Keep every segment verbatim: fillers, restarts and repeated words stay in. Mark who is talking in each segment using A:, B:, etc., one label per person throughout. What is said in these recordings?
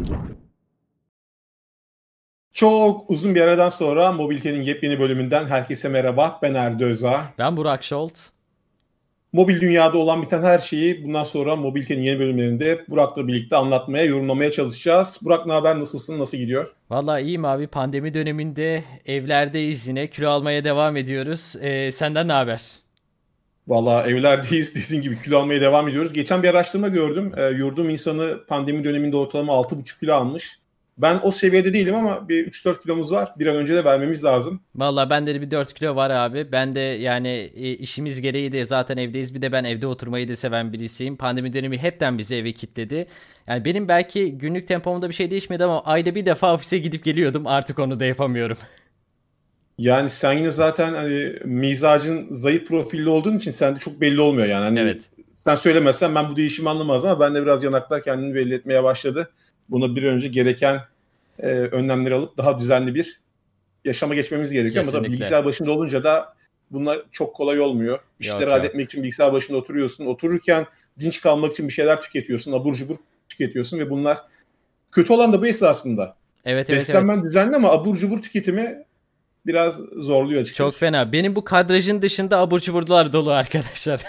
A: Çok uzun bir aradan sonra Mobilite'nin yepyeni bölümünden herkese merhaba. Ben Erdi Özağ.
B: Ben Burak Şolt.
A: Mobil dünyada olan biten her şeyi bundan sonra Mobilite'nin yeni bölümlerinde Burak'la birlikte anlatmaya, yorumlamaya çalışacağız. Burak, ne haber? Nasılsın? Nasıl gidiyor?
B: Vallahi iyiyim abi. Pandemi döneminde evlerdeyiz yine. Kilo almaya devam ediyoruz. Ee, senden ne haber?
A: Valla evlerdeyiz. Dediğin gibi kilo almaya devam ediyoruz. Geçen bir araştırma gördüm. E, yurdum insanı pandemi döneminde ortalama altı buçuk kilo almış. Ben o seviyede değilim ama bir üç dört kilomuz var. Bir an önce de vermemiz lazım.
B: Vallahi bende de bir dört kilo var abi. Ben de yani e, işimiz gereği de zaten evdeyiz. Bir de ben evde oturmayı da seven birisiyim. Pandemi dönemi hepten bizi eve kilitledi. Yani benim belki günlük tempomda bir şey değişmedi ama ayda bir defa ofise gidip geliyordum. Artık onu da yapamıyorum.
A: Yani sen yine zaten hani mizacın zayıf profilli olduğun için sende çok belli olmuyor yani. Hani
B: Evet.
A: sen söylemezsen ben bu değişimi anlamazdım ama ben de biraz yanaklar kendini belli etmeye başladı. Buna bir an önce gereken e, önlemleri alıp daha düzenli bir yaşama geçmemiz gerekiyor. Ama da
B: Kesinlikle.
A: bilgisayar başında olunca da bunlar çok kolay olmuyor. İşleri
B: Yok yok.
A: halletmek için bilgisayar başında oturuyorsun. Otururken dinç kalmak için bir şeyler tüketiyorsun. Abur cubur tüketiyorsun ve bunlar kötü olan da bu esasında.
B: Evet evet evet.
A: Beslenmen düzenli ama abur cubur tüketimi biraz zorluyor
B: Çok
A: açıkçası.
B: fena. Benim bu kadrajın dışında abur cuburlar dolu arkadaşlar.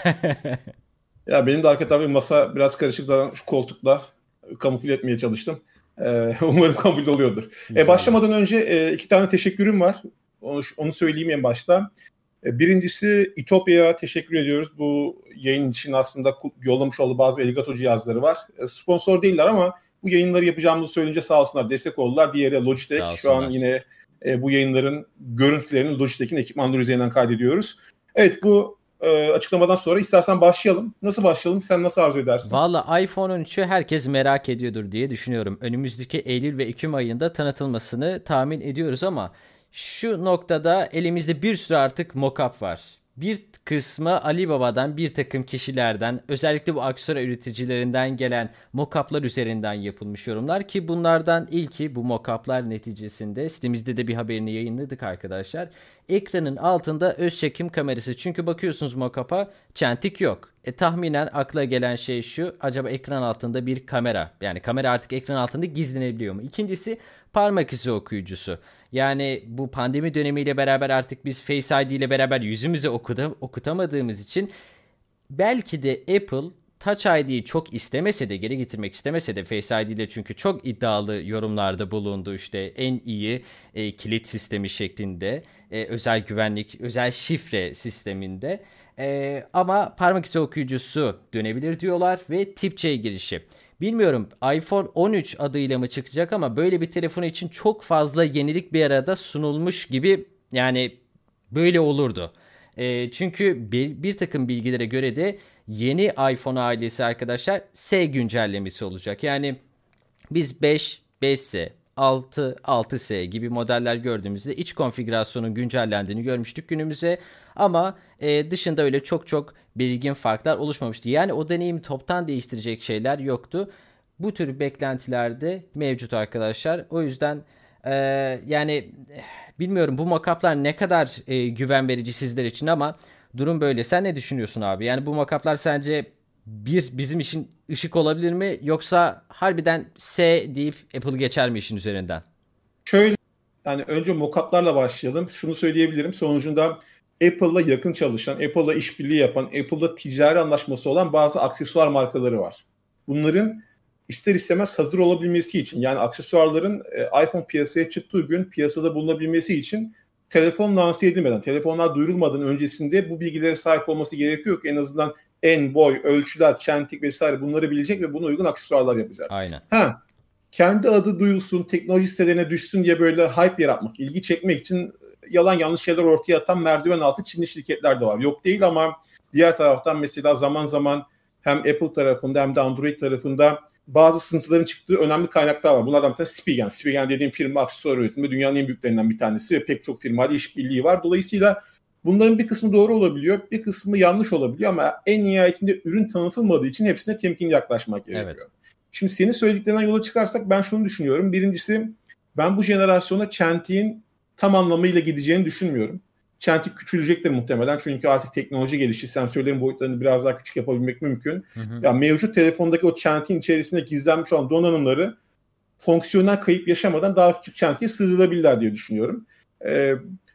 A: Ya benim de arka tarafı masa biraz karışık da şu koltukla kamufle etmeye çalıştım. Ee, umarım kamufle oluyordur. E,
B: İnşallah.
A: başlamadan önce e, iki tane teşekkürüm var. Onu, onu söyleyeyim en başta. E, birincisi İtopya'ya teşekkür ediyoruz. Bu yayın için aslında yollamış olduğu bazı Elgato cihazları var. E, sponsor değiller ama bu yayınları yapacağımızı söyleyince sağ olsunlar destek oldular. Diğeri Logitech.
B: Sağ
A: Şu an
B: olsunlar.
A: yine e, bu yayınların görüntülerini Logitech'in ekipmanları üzerinden kaydediyoruz. Evet, bu e, açıklamadan sonra istersen başlayalım. Nasıl başlayalım? Sen nasıl arzu edersin?
B: Valla iPhone on üçü herkes merak ediyordur diye düşünüyorum. Önümüzdeki Eylül ve Ekim ayında tanıtılmasını tahmin ediyoruz ama şu noktada elimizde bir sürü artık mock-up var. Bir kısmı Alibaba'dan bir takım kişilerden, özellikle bu aksesuar üreticilerinden gelen mock-up'lar üzerinden yapılmış yorumlar ki bunlardan ilki, bu mock-up'lar neticesinde sitemizde de bir haberini yayınladık arkadaşlar. Ekranın altında öz çekim kamerası, çünkü bakıyorsunuz mock-up'a, çentik yok. E, tahminen akla gelen şey şu: acaba ekran altında bir kamera, yani kamera artık ekran altında gizlenebiliyor mu? İkincisi, parmak izi okuyucusu. Yani bu pandemi dönemiyle beraber artık biz Face I D ile beraber yüzümüze okuda, okutamadığımız için belki de Apple Touch I D'yi çok istemese de, geri getirmek istemese de Face I D ile, çünkü çok iddialı yorumlarda bulundu, işte en iyi e, kilit sistemi şeklinde, e, özel güvenlik, özel şifre sisteminde. E, ama parmak izi okuyucusu dönebilir diyorlar ve Tip C girişi. Bilmiyorum iPhone on üç adıyla mı çıkacak ama böyle bir telefon için çok fazla yenilik bir arada sunulmuş gibi, yani böyle olurdu. E, çünkü bir, bir takım bilgilere göre de yeni iPhone ailesi arkadaşlar S güncellemesi olacak. Yani biz beş, beş S, altı, altı S gibi modeller gördüğümüzde iç konfigürasyonun güncellendiğini görmüştük günümüze. Ama e, dışında öyle çok çok belirgin farklar oluşmamıştı. Yani o deneyimi toptan değiştirecek şeyler yoktu. Bu tür beklentiler de mevcut arkadaşlar. O yüzden e, yani bilmiyorum bu mockup'lar ne kadar e, güven verici sizler için ama durum böyle. Sen ne düşünüyorsun abi? Yani bu mockup'lar sence bir bizim için ışık olabilir mi? Yoksa harbiden S deyip Apple geçer mi işin üzerinden?
A: Şöyle, yani önce mockup'larla başlayalım. Şunu söyleyebilirim. Sonucunda Apple'la yakın çalışan, Apple'la işbirliği yapan, Apple'la ticari anlaşması olan bazı aksesuar markaları var. Bunların ister istemez hazır olabilmesi için, yani aksesuarların e, iPhone piyasaya çıktığı gün piyasada bulunabilmesi için telefon lanse edilmeden, telefonlar duyurulmadan öncesinde bu bilgilere sahip olması gerekiyor ki en azından en, boy, ölçüler, çentik vesaire bunları bilecek ve buna uygun aksesuarlar yapacak.
B: Aynen.
A: Ha, kendi adı duyulsun, teknoloji sitelerine düşsün diye böyle hype yaratmak, ilgi çekmek için yalan yanlış şeyler ortaya atan merdiven altı Çinli şirketler de var. Yok değil ama diğer taraftan mesela zaman zaman hem Apple tarafında hem de Android tarafında bazı sınıfların çıktığı önemli kaynaklar var. Bunlardan bir tanesi Spigen. Spigen dediğim firma aksesuar üretiminde dünyanın en büyüklerinden bir tanesi ve pek çok firmayla işbirliği var. Dolayısıyla bunların bir kısmı doğru olabiliyor, bir kısmı yanlış olabiliyor ama en nihayetinde ürün tanıtılmadığı için hepsine temkinli yaklaşmak gerekiyor.
B: Evet.
A: Şimdi senin söylediklerinden yola çıkarsak ben şunu düşünüyorum. Birincisi, ben bu jenerasyona çentiğin tam anlamıyla gideceğini düşünmüyorum. Çentik küçülecektir muhtemelen. Çünkü artık teknoloji gelişti. Sensörlerin boyutlarını biraz daha küçük yapabilmek mümkün.
B: Hı hı.
A: Ya mevcut telefondaki o çentiğin içerisinde gizlenmiş olan donanımları fonksiyonel kayıp yaşamadan daha küçük çentiye sığdırılabilirler diye düşünüyorum. Ee,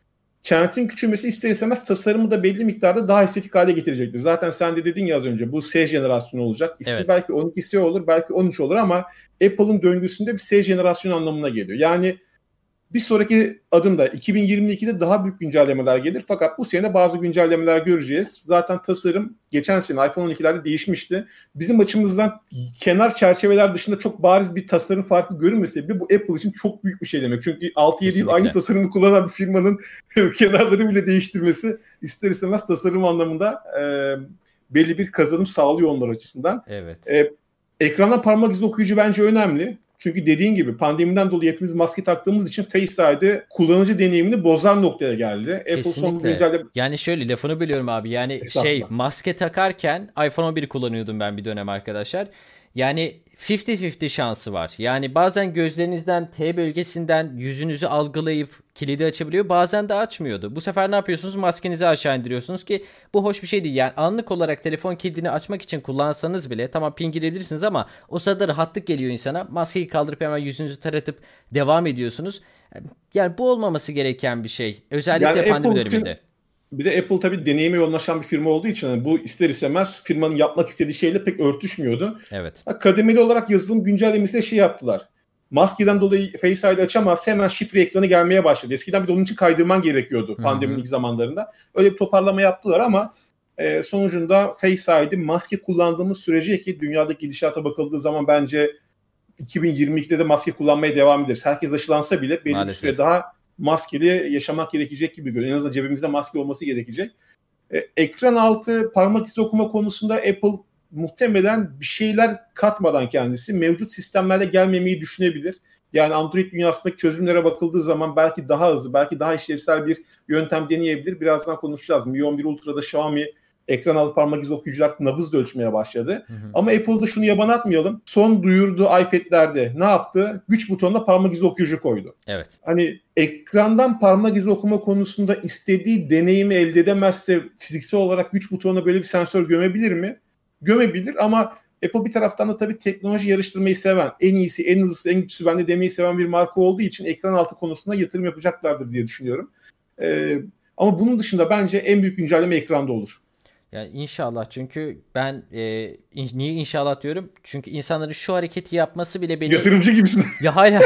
A: çentin küçülmesi ister istemez tasarımı da belli miktarda daha estetik hale getirecektir. Zaten sen de dedin ya az önce, bu S jenerasyonu olacak. İsmi evet. Belki on iki S olur, belki on üç olur ama Apple'ın döngüsünde bir S jenerasyonu anlamına geliyor. Yani bir sonraki adımda iki bin yirmi ikide daha büyük güncellemeler gelir. Fakat bu sene bazı güncellemeler göreceğiz. Zaten tasarım geçen sene iPhone on ikilerde değişmişti. Bizim açımızdan kenar çerçeveler dışında çok bariz bir tasarım farkı görünmese bile bu Apple için çok büyük bir şey demek. Çünkü altı yedi yıl aynı tasarımı kullanan bir firmanın kenarları bile değiştirmesi ister istemez tasarım anlamında e, belli bir kazanım sağlıyor onlar açısından.
B: Evet.
A: E, ekrandan parmak izi okuyucu bence önemli. Çünkü dediğin gibi pandemiden dolayı hepimiz maske taktığımız için Face I D kullanıcı deneyimini bozar noktaya geldi.
B: Kesinlikle. Güncelle... Yani şöyle lafını bölüyorum abi. Yani şey maske takarken iPhone on bir kullanıyordum ben bir dönem arkadaşlar. Yani elli elli şansı var. Yani bazen gözlerinizden T bölgesinden yüzünüzü algılayıp kilidi açabiliyor. Bazen de açmıyordu. Bu sefer ne yapıyorsunuz? Maskenizi aşağı indiriyorsunuz ki bu hoş bir şey değil. Yani anlık olarak telefon kilidini açmak için kullansanız bile tamam pin girebilirsiniz ama o sırada rahatlık geliyor insana. Maskeyi kaldırıp hemen yüzünüzü taratıp devam ediyorsunuz. Yani bu olmaması gereken bir şey. Özellikle yani pandemi Apple döneminde.
A: Için... Bir de Apple tabii deneyime yoğunlaşan bir firma olduğu için yani bu ister istemez firmanın yapmak istediği şeyle pek örtüşmüyordu.
B: Evet.
A: Kademeli olarak yazılım güncellemesinde şey yaptılar. Maskeden dolayı Face I D açamaz, hemen şifre ekranı gelmeye başladı. Eskiden bir de onun için kaydırman gerekiyordu Hı-hı. pandeminin ilk zamanlarında. Öyle bir toparlama yaptılar ama e, sonucunda Face I D maske kullandığımız sürece ki dünyadaki gidişata bakıldığı zaman bence iki bin yirmi ikide de maske kullanmaya devam ederiz. Herkes aşılansa bile belli Maalesef. bir süre daha maskeli yaşamak gerekecek gibi görünüyor. En azından cebimizde maske olması gerekecek. Ee, ekran altı parmak izi okuma konusunda Apple muhtemelen bir şeyler katmadan kendisi mevcut sistemlerle gelmemeyi düşünebilir. Yani Android dünyasındaki çözümlere bakıldığı zaman belki daha hızlı, belki daha işlevsel bir yöntem deneyebilir. Birazdan konuşacağız. Mi on bir Ultra'da Xiaomi ekran altı parmak izi okuyucular nabız da ölçmeye başladı. Hı hı. Ama Apple'da şunu yaban atmayalım. Son duyurduğu iPad'lerde ne yaptı? Güç butonuna parmak izi okuyucu koydu.
B: Evet.
A: Hani ekrandan parmak izi okuma konusunda istediği deneyimi elde edemezse fiziksel olarak güç butonuna böyle bir sensör gömebilir mi? Gömebilir ama Apple bir taraftan da tabii teknoloji yarıştırmayı seven, en iyisi, en hızlısı, en güçlüsü bende demeyi seven bir marka olduğu için ekran altı konusunda yatırım yapacaklardır diye düşünüyorum. Ee, ama bunun dışında bence en büyük güncelleme ekranda olur.
B: Yani inşallah, çünkü ben e, in, niye inşallah diyorum? Çünkü insanların şu hareketi yapması bile beni...
A: Yatırımcı gibisin.
B: Ya hayır.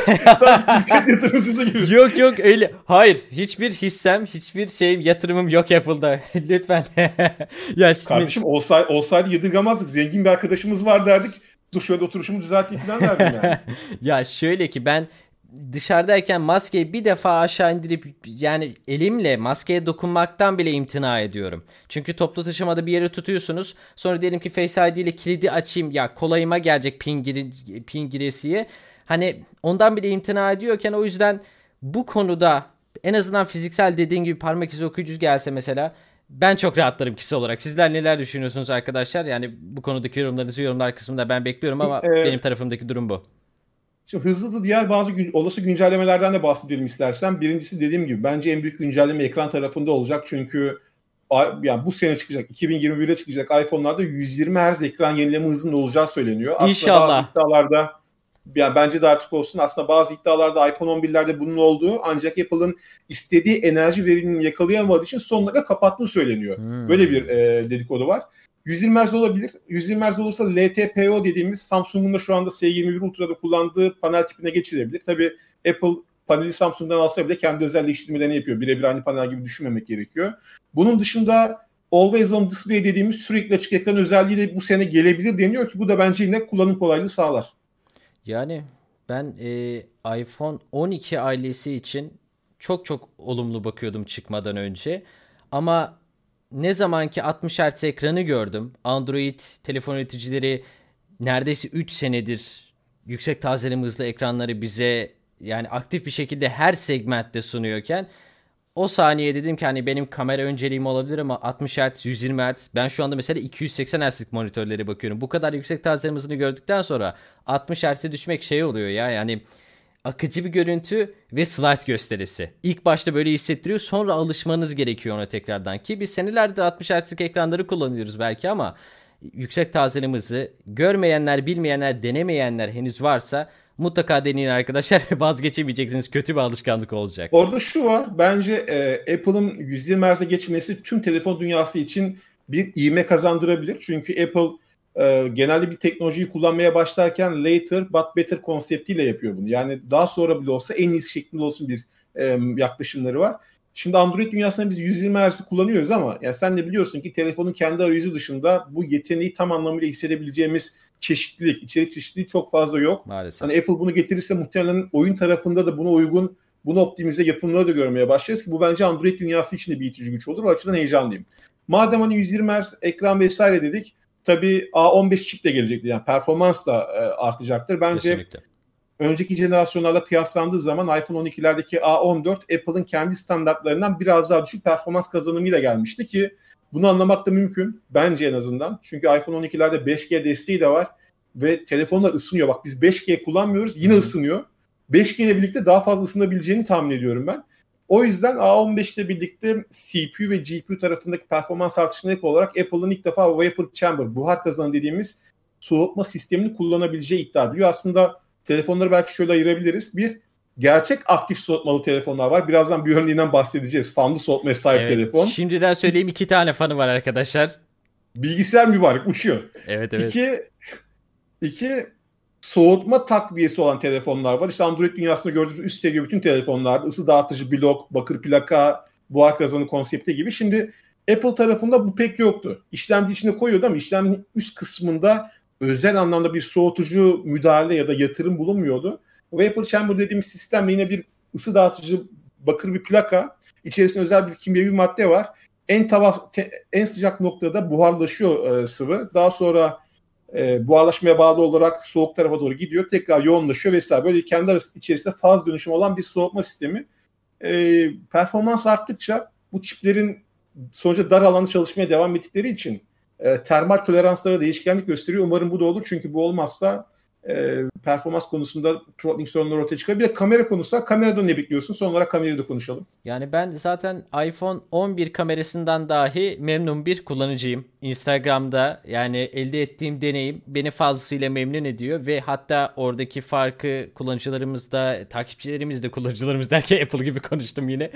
A: Yatırımcısı gibi.
B: Yok yok öyle. Hayır. Hiçbir hissem, hiçbir şeyim, yatırımım yok Apple'da. Lütfen.
A: Ya şimdi... Kardeşim olsaydı, olsaydı yadırgamazdık. Zengin bir arkadaşımız var derdik. Dur şöyle oturuşumu düzelteyim falan derdim yani.
B: Ya şöyle ki ben dışarıdayken maskeyi bir defa aşağı indirip yani elimle maskeye dokunmaktan bile imtina ediyorum. Çünkü toplu taşımada bir yere tutuyorsunuz. Sonra diyelim ki Face I D ile kilidi açayım, ya kolayıma gelecek pin, giri, pin giresiye. Hani ondan bile imtina ediyorken, o yüzden bu konuda en azından fiziksel dediğin gibi parmak izi okuyucu gelse mesela, ben çok rahatlarım kişisel olarak. Sizler neler düşünüyorsunuz arkadaşlar? Yani bu konudaki yorumlarınızı yorumlar kısmında ben bekliyorum ama ee... benim tarafımdaki durum bu.
A: Şimdi hızlı da diğer bazı gün, olası güncellemelerden de bahsedelim istersen. Birincisi dediğim gibi bence en büyük güncelleme ekran tarafında olacak. Çünkü yani bu sene çıkacak, iki bin yirmi birde çıkacak iPhone'larda yüz yirmi hertz ekran yenileme hızının olacağı söyleniyor. Aslında
B: İnşallah.
A: Bazı iddialarda, yani bence de artık olsun, aslında bazı iddialarda iPhone on birlerde bunun olduğu, ancak Apple'ın istediği enerji verimini yakalayamadığı için son dakika kapattığı söyleniyor. Hmm. Böyle bir e, dedikodu var. yüz yirmi hertz olabilir. yüz yirmi hertz olursa L T P O dediğimiz Samsung'un da şu anda S yirmi bir Ultra'da kullandığı panel tipine geçilebilir. Tabii Apple paneli Samsung'dan alsa bile kendi özel değiştirmelerini yapıyor. Birebir aynı panel gibi düşünmemek gerekiyor. Bunun dışında Always On Display dediğimiz sürekli açık ekran özelliği de bu sene gelebilir deniyor ki bu da bence yine kullanım kolaylığı sağlar.
B: Yani ben e, iPhone on iki ailesi için çok çok olumlu bakıyordum çıkmadan önce. Ama ne zamanki altmış hertz ekranı gördüm, Android telefon üreticileri neredeyse üç senedir yüksek tazeleme hızlı ekranları bize yani aktif bir şekilde her segmentte sunuyorken, o saniye dedim ki hani benim kamera önceliğim olabilir ama altmış hertz, yüz yirmi hertz, ben şu anda mesela iki yüz seksen hertzlik monitörlere bakıyorum. Bu kadar yüksek tazeleme hızını gördükten sonra altmış hertz'e düşmek şey oluyor ya, yani akıcı bir görüntü ve slide gösterisi. İlk başta böyle hissettiriyor, sonra alışmanız gerekiyor ona tekrardan. Ki biz senelerdir altmış hertzlik ekranları kullanıyoruz belki ama yüksek tazelim hızı. Görmeyenler, bilmeyenler, denemeyenler henüz varsa mutlaka deneyin arkadaşlar. Vazgeçemeyeceksiniz. Kötü bir alışkanlık olacak.
A: Orada şu var. Bence e, Apple'ın yüz yirmi Hz'e geçmesi tüm telefon dünyası için bir ivme kazandırabilir. Çünkü Apple e, genelde bir teknolojiyi kullanmaya başlarken later but better konseptiyle yapıyor bunu. Yani daha sonra bile olsa en iyisi şeklinde olsun bir e, yaklaşımları var. Şimdi Android dünyasında biz yüz yirmi Hz'i kullanıyoruz ama yani sen de biliyorsun ki telefonun kendi arayüzü dışında bu yeteneği tam anlamıyla hissedebileceğimiz çeşitlilik, içerik çeşitliliği çok fazla yok.
B: Maalesef.
A: Hani Apple bunu getirirse muhtemelen oyun tarafında da buna uygun, bunu optimize yapımları da görmeye başlarız ki bu bence Android dünyası için de bir itici güç olur. O açıdan heyecanlıyım. Madem hani yüz yirmi Hz ekran vesaire dedik, tabii A on beş çip de gelecektir. Yani performans da e, artacaktır. Bence
B: Kesinlikle.
A: Önceki jenerasyonlarla kıyaslandığı zaman iPhone on ikilerdeki A on dört Apple'ın kendi standartlarından biraz daha düşük performans kazanımıyla gelmişti ki bunu anlamak da mümkün. Bence en azından. Çünkü iPhone on ikilerde beş G desteği de var ve telefonlar ısınıyor. Bak biz beş G kullanmıyoruz, yine Hı-hı. ısınıyor. beş G ile birlikte daha fazla ısınabileceğini tahmin ediyorum ben. O yüzden A on beş ile birlikte C P U ve G P U tarafındaki performans artışına ek olarak Apple'ın ilk defa Vapor Chamber, buhar kazanı dediğimiz soğutma sistemini kullanabileceği iddia ediliyor. Aslında telefonları belki şöyle ayırabiliriz. Bir, gerçek aktif soğutmalı telefonlar var. Birazdan bir örneğinden bahsedeceğiz. Fanlı soğutmaya sahip evet, telefon.
B: Şimdiden söyleyeyim, iki tane fanı var arkadaşlar.
A: Bilgisayar mübarek uçuyor.
B: Evet evet.
A: İki, iki soğutma takviyesi olan telefonlar var. İşte Android dünyasında gördüğümüz üst seviye bütün telefonlar, ısı dağıtıcı blok, bakır plaka, buhar kazanı konsepti gibi. Şimdi Apple tarafında bu pek yoktu. İşlemci içine koyuyordu ama işlemcinin üst kısmında özel anlamda bir soğutucu müdahale ya da yatırım bulunmuyordu. Vapor Chamber dediğimiz sistemle yine bir ısı dağıtıcı bakır bir plaka, içerisinde özel bir kimyevi madde var. En tava, te, en sıcak noktada buharlaşıyor e, sıvı. Daha sonra e, buharlaşmaya bağlı olarak soğuk tarafa doğru gidiyor. Tekrar yoğunlaşıyor vesaire. Böyle kendi arası içerisinde faz dönüşüm olan bir soğutma sistemi. E, performans arttıkça bu çiplerin sonuçta dar alanda çalışmaya devam ettikleri için e, termal toleranslara değişkenlik gösteriyor. Umarım bu da olur. Çünkü bu olmazsa e, performans konusunda throttling sorunları ortaya çıkar. Bir de kamera konusunda, kameradan ne bekliyorsun? Son olarak kamerayı da konuşalım.
B: Yani ben zaten iPhone on bir kamerasından dahi memnun bir kullanıcıyım. Instagram'da yani elde ettiğim deneyim beni fazlasıyla memnun ediyor ve hatta oradaki farkı kullanıcılarımız da, takipçilerimiz de, kullanıcılarımız derken Apple gibi konuştum yine.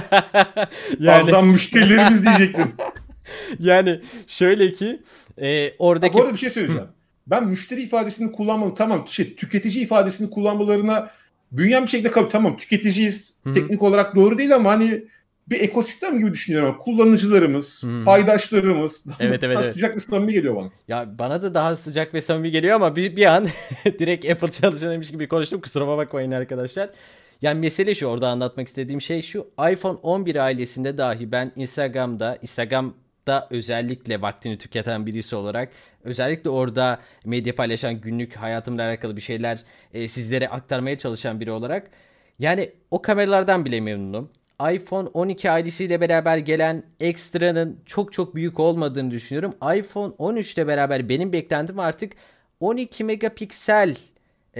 A: yani... Bazen müşterilerimiz diyecektim.
B: Yani şöyle ki e, oradaki...
A: Ha, bu arada bir şey söyleyeceğim. Ben müşteri ifadesini kullanmam, tamam şey, tüketici ifadesini kullanmalarına büyüyen bir şekilde kabul, tamam tüketiciyiz, Hı-hı. teknik olarak doğru değil ama hani bir ekosistem gibi düşünüyorum. Kullanıcılarımız, Hı-hı. paydaşlarımız
B: evet, evet,
A: daha
B: evet.
A: sıcak ve samimi geliyor bana.
B: Ya bana da daha sıcak ve samimi geliyor ama bir, bir an direkt Apple çalışanıymış gibi konuştum. Kusuruma bakmayın arkadaşlar. Yani mesele şu, orada anlatmak istediğim şey şu: iPhone on bir ailesinde dahi ben Instagram'da, Instagram'da özellikle vaktini tüketen birisi olarak, özellikle orada medya paylaşan, günlük hayatımla alakalı bir şeyler e, sizlere aktarmaya çalışan biri olarak yani o kameralardan bile memnunum. iPhone on iki ailesiyle beraber gelen ekstranın çok çok büyük olmadığını düşünüyorum. iPhone on üç ile beraber benim beklentim artık on iki megapiksel e,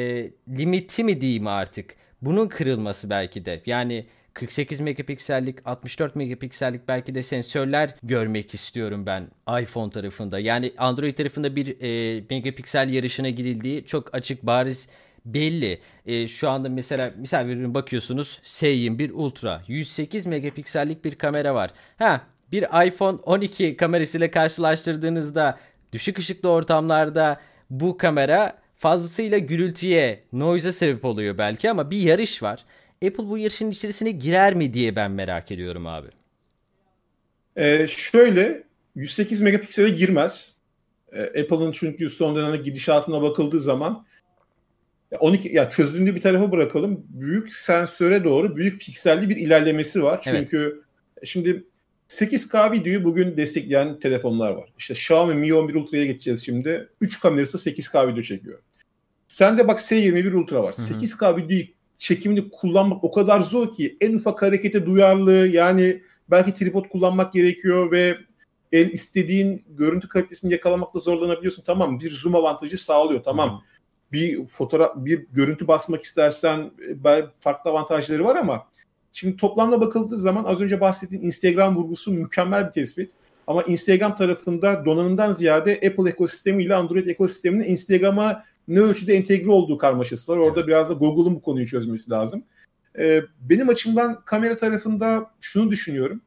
B: limiti mi diyeyim artık. Bunun kırılması belki de. Yani kırk sekiz megapiksellik, altmış dört megapiksellik belki de sensörler görmek istiyorum ben iPhone tarafında. Yani Android tarafında bir e, megapiksel yarışına girildiği çok açık, bariz, belli. E, şu anda mesela misal veriyorum, bakıyorsunuz S yirmi bir Ultra yüz sekiz megapiksellik bir kamera var. Ha, bir iPhone on iki kamerasıyla karşılaştırdığınızda düşük ışıklı ortamlarda bu kamera fazlasıyla gürültüye, noise'a sebep oluyor belki ama bir yarış var. Apple bu yarışın içerisine girer mi diye ben merak ediyorum abi.
A: Ee, şöyle yüz sekiz megapiksele girmez. Ee, Apple'ın çünkü son dönemde gidişatına bakıldığı zaman on iki ya çözündüğü bir tarafa bırakalım. Büyük sensöre doğru büyük pikselli bir ilerlemesi var. Çünkü evet. Şimdi sekiz K videoyu bugün destekleyen telefonlar var. İşte Xiaomi Mi on bir Ultra'ya geçeceğiz şimdi. üç kamerası sekiz K video çekiyor. Sende bak S yirmi bir Ultra var. Hı hı. sekiz K videoyu çekimini kullanmak o kadar zor ki en ufak harekete duyarlı, yani belki tripod kullanmak gerekiyor ve en istediğin görüntü kalitesini yakalamakta zorlanabiliyorsun. Tamam, bir zoom avantajı sağlıyor. Tamam. Hı hı. Bir fotoğraf, bir görüntü basmak istersen farklı avantajları var ama şimdi toplamda bakıldığı zaman az önce bahsettiğim Instagram vurgusu mükemmel bir tespit. Ama Instagram tarafında donanımdan ziyade Apple ekosistemi ile Android ekosisteminin Instagram'a ne ölçüde entegre olduğu karmaşası var. Orada evet. biraz da Google'un bu konuyu çözmesi lazım. Ee, benim açımdan kamera tarafında şunu düşünüyorum.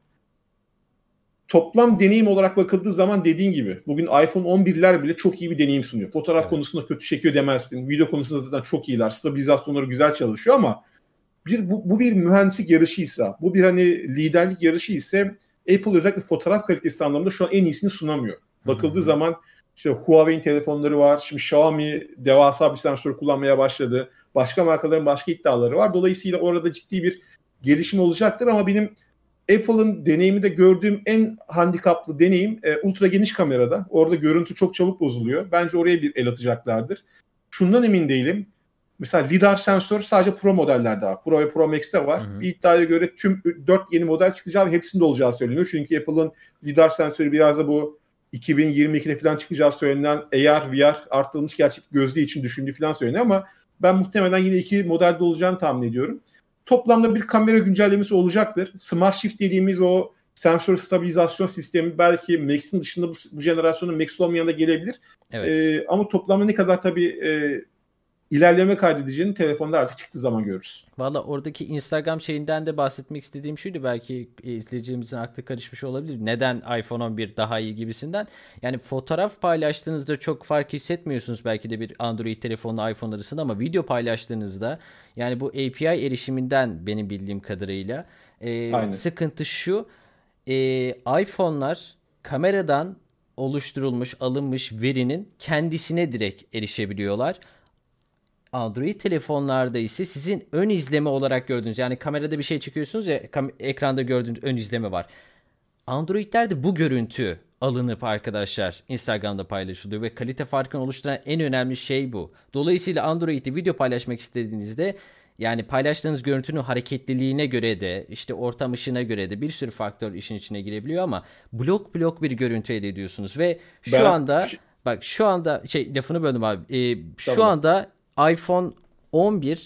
A: Toplam deneyim olarak bakıldığı zaman dediğin gibi bugün iPhone on birler bile çok iyi bir deneyim sunuyor. Fotoğraf evet. konusunda kötü çekiyor demezsin. Video konusunda zaten çok iyiler. Stabilizasyonları güzel çalışıyor ama bir bu, bu bir mühendislik yarışıysa, bu bir hani liderlik yarışı ise Apple özellikle fotoğraf kalitesi anlamında şu an en iyisini sunamıyor. Bakıldığı Hı-hı. zaman işte Huawei'in telefonları var. Şimdi Xiaomi devasa bir sensör kullanmaya başladı. Başka markaların başka iddiaları var. Dolayısıyla orada ciddi bir gelişim olacaktır ama benim Apple'ın deneyiminde gördüğüm en handikaplı deneyim e, ultra geniş kamerada. Orada görüntü çok çabuk bozuluyor. Bence oraya bir el atacaklardır. Şundan emin değilim. Mesela lidar sensör sadece Pro modellerde var. Pro ve Pro Max'te var. Hı hı. Bir iddiaya göre tüm dört yeni model çıkacağı ve hepsinde olacağı söyleniyor. Çünkü Apple'ın lidar sensörü biraz da bu iki bin yirmi ikide falan çıkacağı söylenen A R, V R arttırılmış gerçek gözlüğü için düşündüğü falan söyleniyor ama ben muhtemelen yine iki modelde olacağını tahmin ediyorum. Toplamda bir kamera güncellemesi olacaktır. Smart Shift dediğimiz o sensör stabilizasyon sistemi belki Max'in dışında bu, bu jenerasyonun Max olmayan da gelebilir. Evet. Ee, ama toplamda ne kadar tabii e, ilerleme kaydedeceğini telefonda artık çıktığı zaman görürüz.
B: Valla oradaki Instagram şeyinden de bahsetmek istediğim şuydu. Belki izleyicimizin aklı karışmış olabilir. Neden iPhone on bir daha iyi gibisinden. Yani fotoğraf paylaştığınızda çok fark hissetmiyorsunuz belki de bir Android telefonla iPhone arasında ama video paylaştığınızda yani bu A P I erişiminden benim bildiğim kadarıyla e, sıkıntı şu. E, iPhone'lar kameradan oluşturulmuş, alınmış verinin kendisine direkt erişebiliyorlar. Android telefonlarda ise sizin ön izleme olarak gördüğünüz, yani kamerada bir şey çekiyorsunuz ya, kam- ekranda gördüğünüz ön izleme var. Android'lerde bu görüntü alınıp arkadaşlar Instagram'da paylaşılıyor ve kalite farkını oluşturan en önemli şey bu. Dolayısıyla Android'de video paylaşmak istediğinizde yani paylaştığınız görüntünün hareketliliğine göre de işte ortam ışığına göre de bir sürü faktör işin içine girebiliyor ama blok blok bir görüntü elde ediyorsunuz ve şu ben... anda bak şu anda şey lafını böldüm abi ee, şu tamam. anda iPhone on bir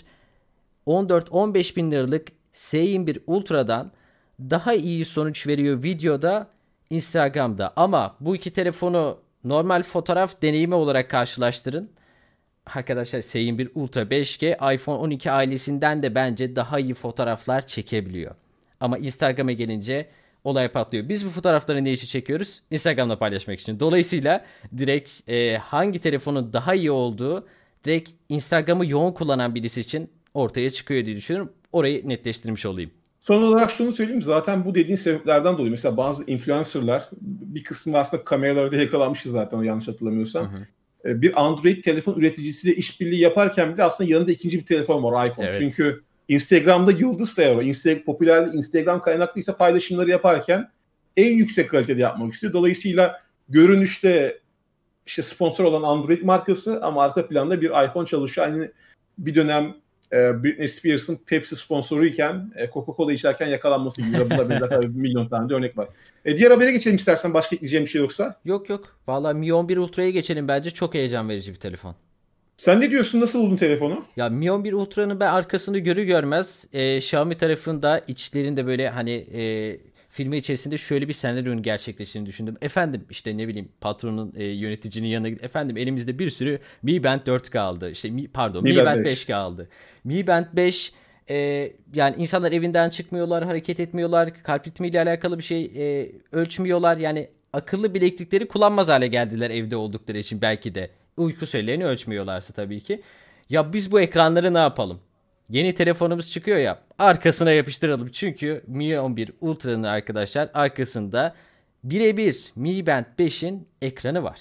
B: on dört on beş bin liralık S E yirmi bir Ultra'dan daha iyi sonuç veriyor videoda Instagram'da. Ama bu iki telefonu normal fotoğraf deneyimi olarak karşılaştırın. Arkadaşlar S E yirmi bir Ultra beş G iPhone on iki ailesinden de bence daha iyi fotoğraflar çekebiliyor. Ama Instagram'a gelince olay patlıyor. Biz bu fotoğrafları ne için çekiyoruz? Instagram'da paylaşmak için. Dolayısıyla direkt e, hangi telefonun daha iyi olduğu direkt Instagram'ı yoğun kullanan birisi için ortaya çıkıyor diye düşünüyorum. Orayı netleştirmiş olayım.
A: Son olarak şunu söyleyeyim. Zaten bu dediğin sebeplerden dolayı. Mesela bazı influencerlar bir kısmı aslında kameralarda yakalanmıştı zaten yanlış hatırlamıyorsam. Hı hı. Bir Android telefon üreticisiyle işbirliği yaparken bir de aslında yanında ikinci bir telefon var iPhone. Evet. Çünkü Instagram'da yıldızsa eğer o Insta- popüler Instagram kaynaklıysa paylaşımları yaparken en yüksek kalitede yapmak istiyor. Dolayısıyla görünüşte işte sponsor olan Android markası ama arka planda bir iPhone çalışıyor. Yani bir dönem e, Britney Spears'ın Pepsi sponsoruyken e, Coca-Cola içerken yakalanması gibi bulabilirler tabii bir milyon tane de örnek var. E, diğer habere geçelim istersen başka ekleyeceğim bir şey yoksa.
B: Yok yok. Valla Mi on bir Ultra'ya geçelim bence çok heyecan verici bir telefon.
A: Sen ne diyorsun? Nasıl buldun telefonu?
B: Ya Mi on bir Ultra'nın ben arkasını görü görmez e, Xiaomi tarafında içlerinde böyle hani e, filmi içerisinde şöyle bir senaryonun gerçekleştiğini düşündüm. Efendim işte ne bileyim patronun e, yöneticinin yanına gidip efendim elimizde bir sürü Mi Band dört kaldı. İşte Mi, pardon Mi, Mi Band, Band beş kaldı. Mi Band beş e, yani insanlar evinden çıkmıyorlar, hareket etmiyorlar, kalp ritmiyle alakalı bir şey e, ölçmüyorlar. Yani akıllı bileklikleri kullanmaz hale geldiler evde oldukları için belki de. Uyku sürelerini ölçmüyorlarsa tabii ki. Ya biz bu ekranları ne yapalım? Yeni telefonumuz çıkıyor ya arkasına yapıştıralım. Çünkü Mi on bir Ultra'nın arkadaşlar arkasında birebir Mi Band beşin ekranı var.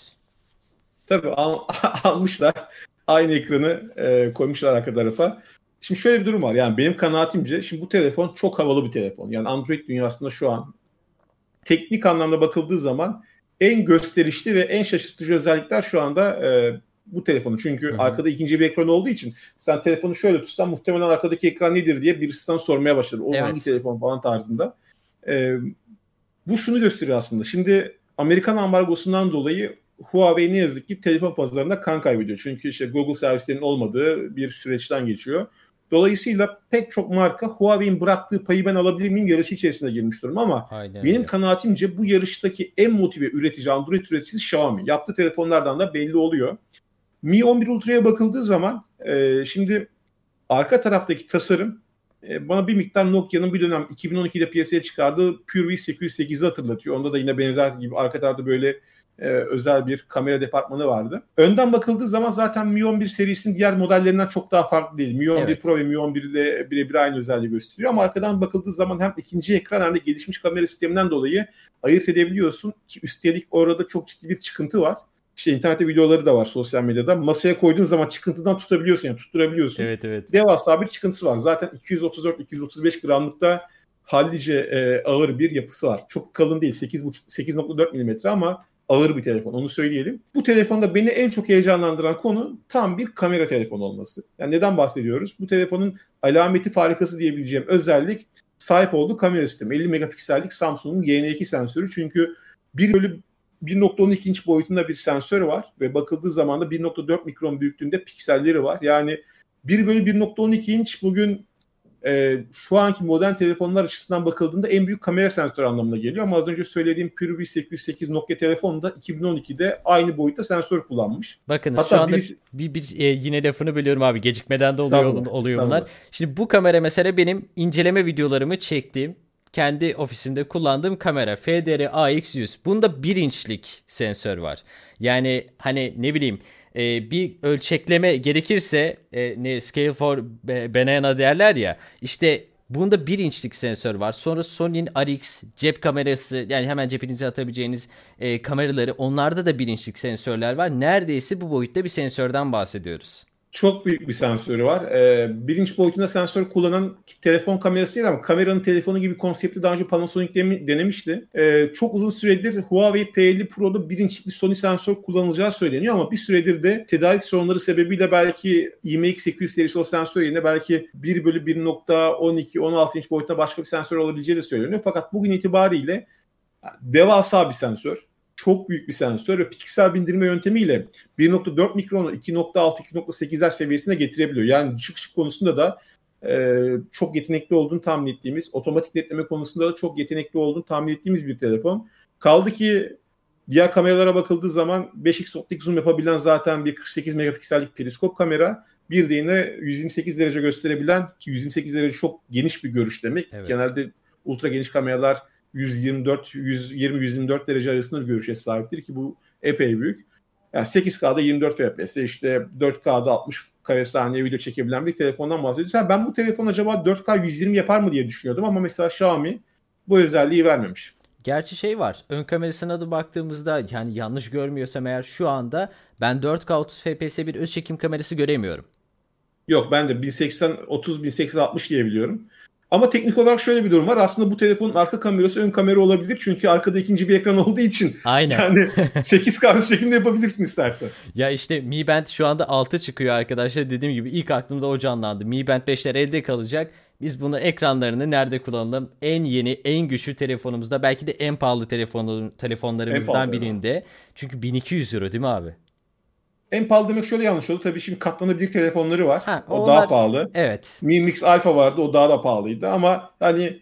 A: Tabii al, almışlar. Aynı ekranı e, koymuşlar arka tarafa. Şimdi şöyle bir durum var. Yani benim kanaatimce şimdi bu telefon çok havalı bir telefon. Yani Android dünyasında şu an teknik anlamda bakıldığı zaman en gösterişli ve en şaşırtıcı özellikler şu anda e, bu telefonu. Çünkü Hı-hı. arkada ikinci bir ekran olduğu için sen telefonu şöyle tutsan muhtemelen arkadaki ekran nedir diye birisi sana sormaya başladı. O evet. hangi telefon falan tarzında. E, bu şunu gösteriyor aslında. Şimdi Amerikan ambargosundan dolayı Huawei ne yazık ki telefon pazarında kan kaybediyor. Çünkü işte Google servislerinin olmadığı bir süreçten geçiyor. Dolayısıyla pek çok marka Huawei'in bıraktığı payı ben alabilir miyim yarışı içerisine girmiş durumda ama
B: Aynen
A: benim
B: öyle.
A: kanaatimce bu yarıştaki en motive üretici, Android üreticisi Xiaomi. Yaptığı telefonlardan da belli oluyor. Mi on bir Ultra'ya bakıldığı zaman e, şimdi arka taraftaki tasarım e, bana bir miktar Nokia'nın bir dönem iki bin on ikide piyasaya çıkardığı PureView sekiz yüz sekizi hatırlatıyor. Onda da yine benzer gibi arka tarafta böyle e, özel bir kamera departmanı vardı. Önden bakıldığı zaman zaten Mi on bir serisinin diğer modellerinden çok daha farklı değil. Mi on bir evet. Pro ve Mi on bir ile birebir aynı özelliği gösteriyor ama arkadan bakıldığı zaman hem ikinci ekran hem de gelişmiş kamera sisteminden dolayı ayırt edebiliyorsun ki üstelik orada çok ciddi bir çıkıntı var. İşte internette videoları da var sosyal medyada. Masaya koyduğun zaman çıkıntıdan tutabiliyorsun yani tutturabiliyorsun.
B: Evet evet.
A: Devasa bir çıkıntısı var. Zaten iki yüz otuz dört iki yüz otuz beş gramlıkta hallice e, ağır bir yapısı var. Çok kalın değil. sekiz nokta dört milimetre ama ağır bir telefon. Onu söyleyelim. Bu telefonda beni en çok heyecanlandıran konu tam bir kamera telefonu olması. Yani neden bahsediyoruz? Bu telefonun alameti farikası diyebileceğim özellik sahip olduğu kamera sistemi. elli megapiksellik Samsung'un Y N iki sensörü. Çünkü bir bölü bir nokta on iki inç boyutunda bir sensör var ve bakıldığı zaman da bir nokta dört mikron büyüklüğünde pikselleri var. Yani bir bölü bir nokta on iki inç bugün e, şu anki modern telefonlar açısından bakıldığında en büyük kamera sensörü anlamına geliyor. Ama az önce söylediğim PureView sekiz yüz sekiz Nokia telefonu da iki bin on ikide aynı boyutta sensör kullanmış.
B: Bakınız hatta şu anda bir, bir, bir e, yine lafını bölüyorum abi. Gecikmeden de oluyor, oluyor bunlar. Şimdi bu kamera mesela benim inceleme videolarımı çektiğim kendi ofisimde kullandığım kamera F D R A X yüz. Bunda bir inçlik sensör var. Yani hani ne bileyim e, bir ölçekleme gerekirse e, ne scale for banana derler ya. İşte bunda bir inçlik sensör var. Sonra Sony'nin R X cep kamerası yani hemen cebinize atabileceğiniz e, kameraları onlarda da bir inçlik sensörler var. Neredeyse bu boyutta bir sensörden bahsediyoruz.
A: Çok büyük bir sensörü var. Ee, bir inç boyutunda sensör kullanan telefon kamerası değil ama kameranın telefonu gibi konsepti daha önce Panasonic denemişti. Ee, çok uzun süredir Huawei P elli Pro'da bir inçlik bir Sony sensör kullanılacağı söyleniyor ama bir süredir de tedarik sorunları sebebiyle belki I M X sekiz yüz serisi o sensör yerine belki bir bölü bir nokta on iki on altı inç boyutunda başka bir sensör olabileceği de söyleniyor. Fakat bugün itibariyle devasa bir sensör. Çok büyük bir sensör ve piksel bindirme yöntemiyle bir nokta dört mikronu iki nokta altı iki nokta sekizler seviyesine getirebiliyor. Yani ışık ışık konusunda da e, çok yetenekli olduğunu tahmin ettiğimiz, otomatik netleme konusunda da çok yetenekli olduğunu tahmin ettiğimiz bir telefon. Kaldı ki diğer kameralara bakıldığı zaman beş x optik zoom yapabilen zaten bir kırk sekiz megapiksellik periskop kamera. Bir de yine yüz yirmi sekiz derece gösterebilen ki yüz yirmi sekiz derece çok geniş bir görüş demek. Evet. Genelde ultra geniş kameralar yüz yirmi dört yüz yirmi yüz yirmi dört derece arasında bir görüşe sahiptir ki bu epey büyük. Yani sekiz K'da yirmi dört F P S, işte dört K'da altmış kare saniye video çekebilen bir telefondan bahsediyoruz. Yani ben bu telefon acaba dört K yüz yirmi yapar mı diye düşünüyordum ama mesela Xiaomi bu özelliği vermemiş.
B: Gerçi şey var. Ön kamerasına da baktığımızda yani yanlış görmüyorsam eğer şu anda ben dört K otuz F P S bir öz çekim kamerası göremiyorum.
A: Yok ben de bin seksen otuz bin seksen altmış diyebiliyorum. Ama teknik olarak şöyle bir durum var. Aslında bu telefonun arka kamerası ön kamera olabilir. Çünkü arkada ikinci bir ekran olduğu için.
B: Aynen.
A: Yani sekiz K çekimde yapabilirsin istersen.
B: Ya işte Mi Band şu anda altı çıkıyor arkadaşlar. Dediğim gibi ilk aklımda o canlandı. Mi Band beşler elde kalacak. Biz bunu ekranlarını nerede kullanalım? En yeni, en güçlü telefonumuzda. Belki de en pahalı telefon, telefonlarımızdan en birinde. Ama. Çünkü bin iki yüz euro değil mi abi?
A: En pahalı demek şöyle yanlış oldu. Tabii şimdi katlanabilir telefonları var. Ha, o
B: onlar,
A: daha pahalı.
B: Evet.
A: Mi Mix Alpha vardı. O daha da pahalıydı. Ama hani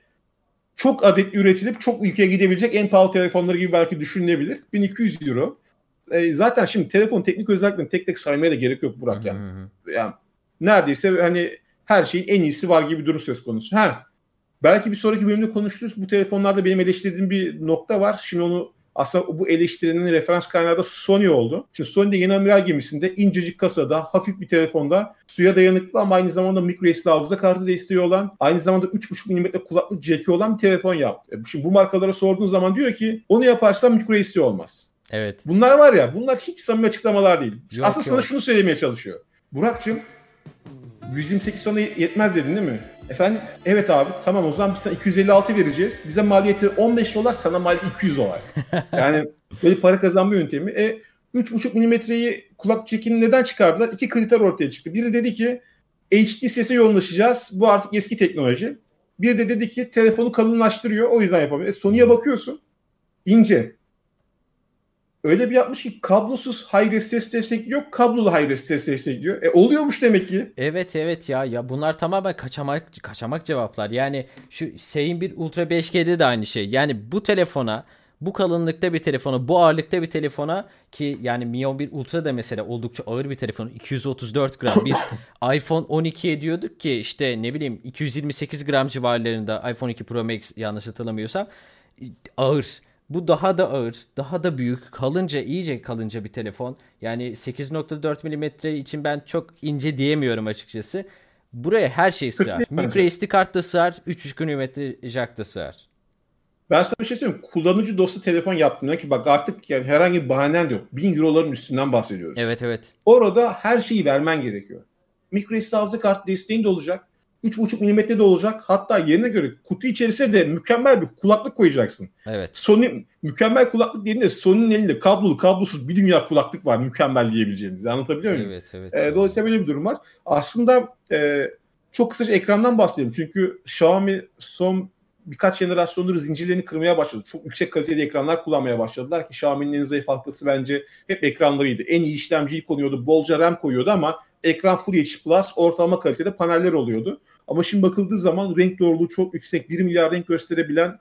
A: çok adet üretilip çok ülkeye gidebilecek en pahalı telefonları gibi belki düşünülebilir. bin iki yüz euro. E, zaten şimdi telefon teknik özelliklerini tek tek saymaya da gerek yok Burak yani. Yani neredeyse hani her şeyin en iyisi var gibi bir durum söz konusu. Ha, belki bir sonraki bölümde konuşuruz. Bu telefonlarda benim eleştirdiğim bir nokta var. Şimdi onu aslında bu eleştirinin referans kaynağı da Sony oldu. Şimdi Sony'de yeni amiral gemisinde incecik kasada, hafif bir telefonda, suya dayanıklı ama aynı zamanda micro S D hafıza kartı desteği olan, aynı zamanda üç buçuk milimetre kulaklık jack'i olan bir telefon yaptı. Şimdi bu markalara sorduğun zaman diyor ki onu yaparsan micro S D olmaz.
B: Evet.
A: Bunlar var ya, bunlar hiç samimi açıklamalar değil.
B: Yok,
A: aslında
B: yok.
A: sana şunu söylemeye çalışıyor. Burak'cığım yüz yirmi sekiz sana yetmez dedin değil mi? Efendim? Evet abi. Tamam o zaman biz sana iki yüz elli altı vereceğiz. Bize maliyeti on beş dolar, sana maliyeti iki yüz dolar. Yani böyle para kazanma yöntemi. E üç buçuk milimetreyi kulak çekini neden çıkardılar? İki kriter ortaya çıktı. Biri dedi ki H D sese yoğunlaşacağız. Bu artık eski teknoloji. Biri de dedi ki telefonu kalınlaştırıyor. O yüzden yapamıyor. E Sony'ye bakıyorsun. İnce. öyle bir yapmış ki kablosuz high-res ses destekliyor, kablolu high-res ses destekliyor. E oluyormuş demek ki.
B: Evet evet ya ya bunlar tamamen kaçamak kaçamak cevaplar. Yani şu Şeyin bir Ultra beş G'de de aynı şey. Yani bu telefona, bu kalınlıkta bir telefona, bu ağırlıkta bir telefona, ki yani Mi on bir Ultra da mesela oldukça ağır bir telefon, iki yüz otuz dört gram. Biz iPhone on ikiye diyorduk ki işte ne bileyim iki yüz yirmi sekiz gram civarlarında, iPhone on iki Pro Max yanlış hatırlamıyorsam, ağır. Bu daha da ağır, daha da büyük, kalınca, iyice kalınca bir telefon. Yani sekiz nokta dört milimetre için ben çok ince diyemiyorum açıkçası. Buraya her şey
A: Kötü
B: sığar.
A: değil
B: Micro
A: bence.
B: S D kart da sığar, üç buçuk milimetre jack da sığar.
A: Ben sana bir şey söyleyeyim. Kullanıcı dostu telefon yaptığımda ki bak artık yani herhangi bir bahanen de yok. Bin euroların üstünden bahsediyoruz.
B: Evet evet.
A: Orada her şeyi vermen gerekiyor. MicroSD hafıza kart desteğin de olacak. üç buçuk milimetre de olacak. Hatta yerine göre kutu içerisine de mükemmel bir kulaklık koyacaksın.
B: Evet.
A: Sony mükemmel kulaklık dediğinde Sony'nin elinde kablolu kablosuz bir dünya kulaklık var mükemmel diyebileceğimiz. Anlatabiliyor muyum?
B: Evet evet.
A: E, dolayısıyla böyle bir durum var. Aslında e, çok kısaca ekrandan bahsedelim. Çünkü Xiaomi son birkaç jenerasyondur zincirlerini kırmaya başladı. Çok yüksek kaliteli ekranlar kullanmaya başladılar ki Xiaomi'nin en zayıf halkası bence hep ekranlarıydı. En iyi işlemciyi konuyordu, bolca RAM koyuyordu ama ekran Full H D Plus ortalama kalitede paneller oluyordu. Ama şimdi bakıldığı zaman renk doğruluğu çok yüksek, bir milyar renk gösterebilen,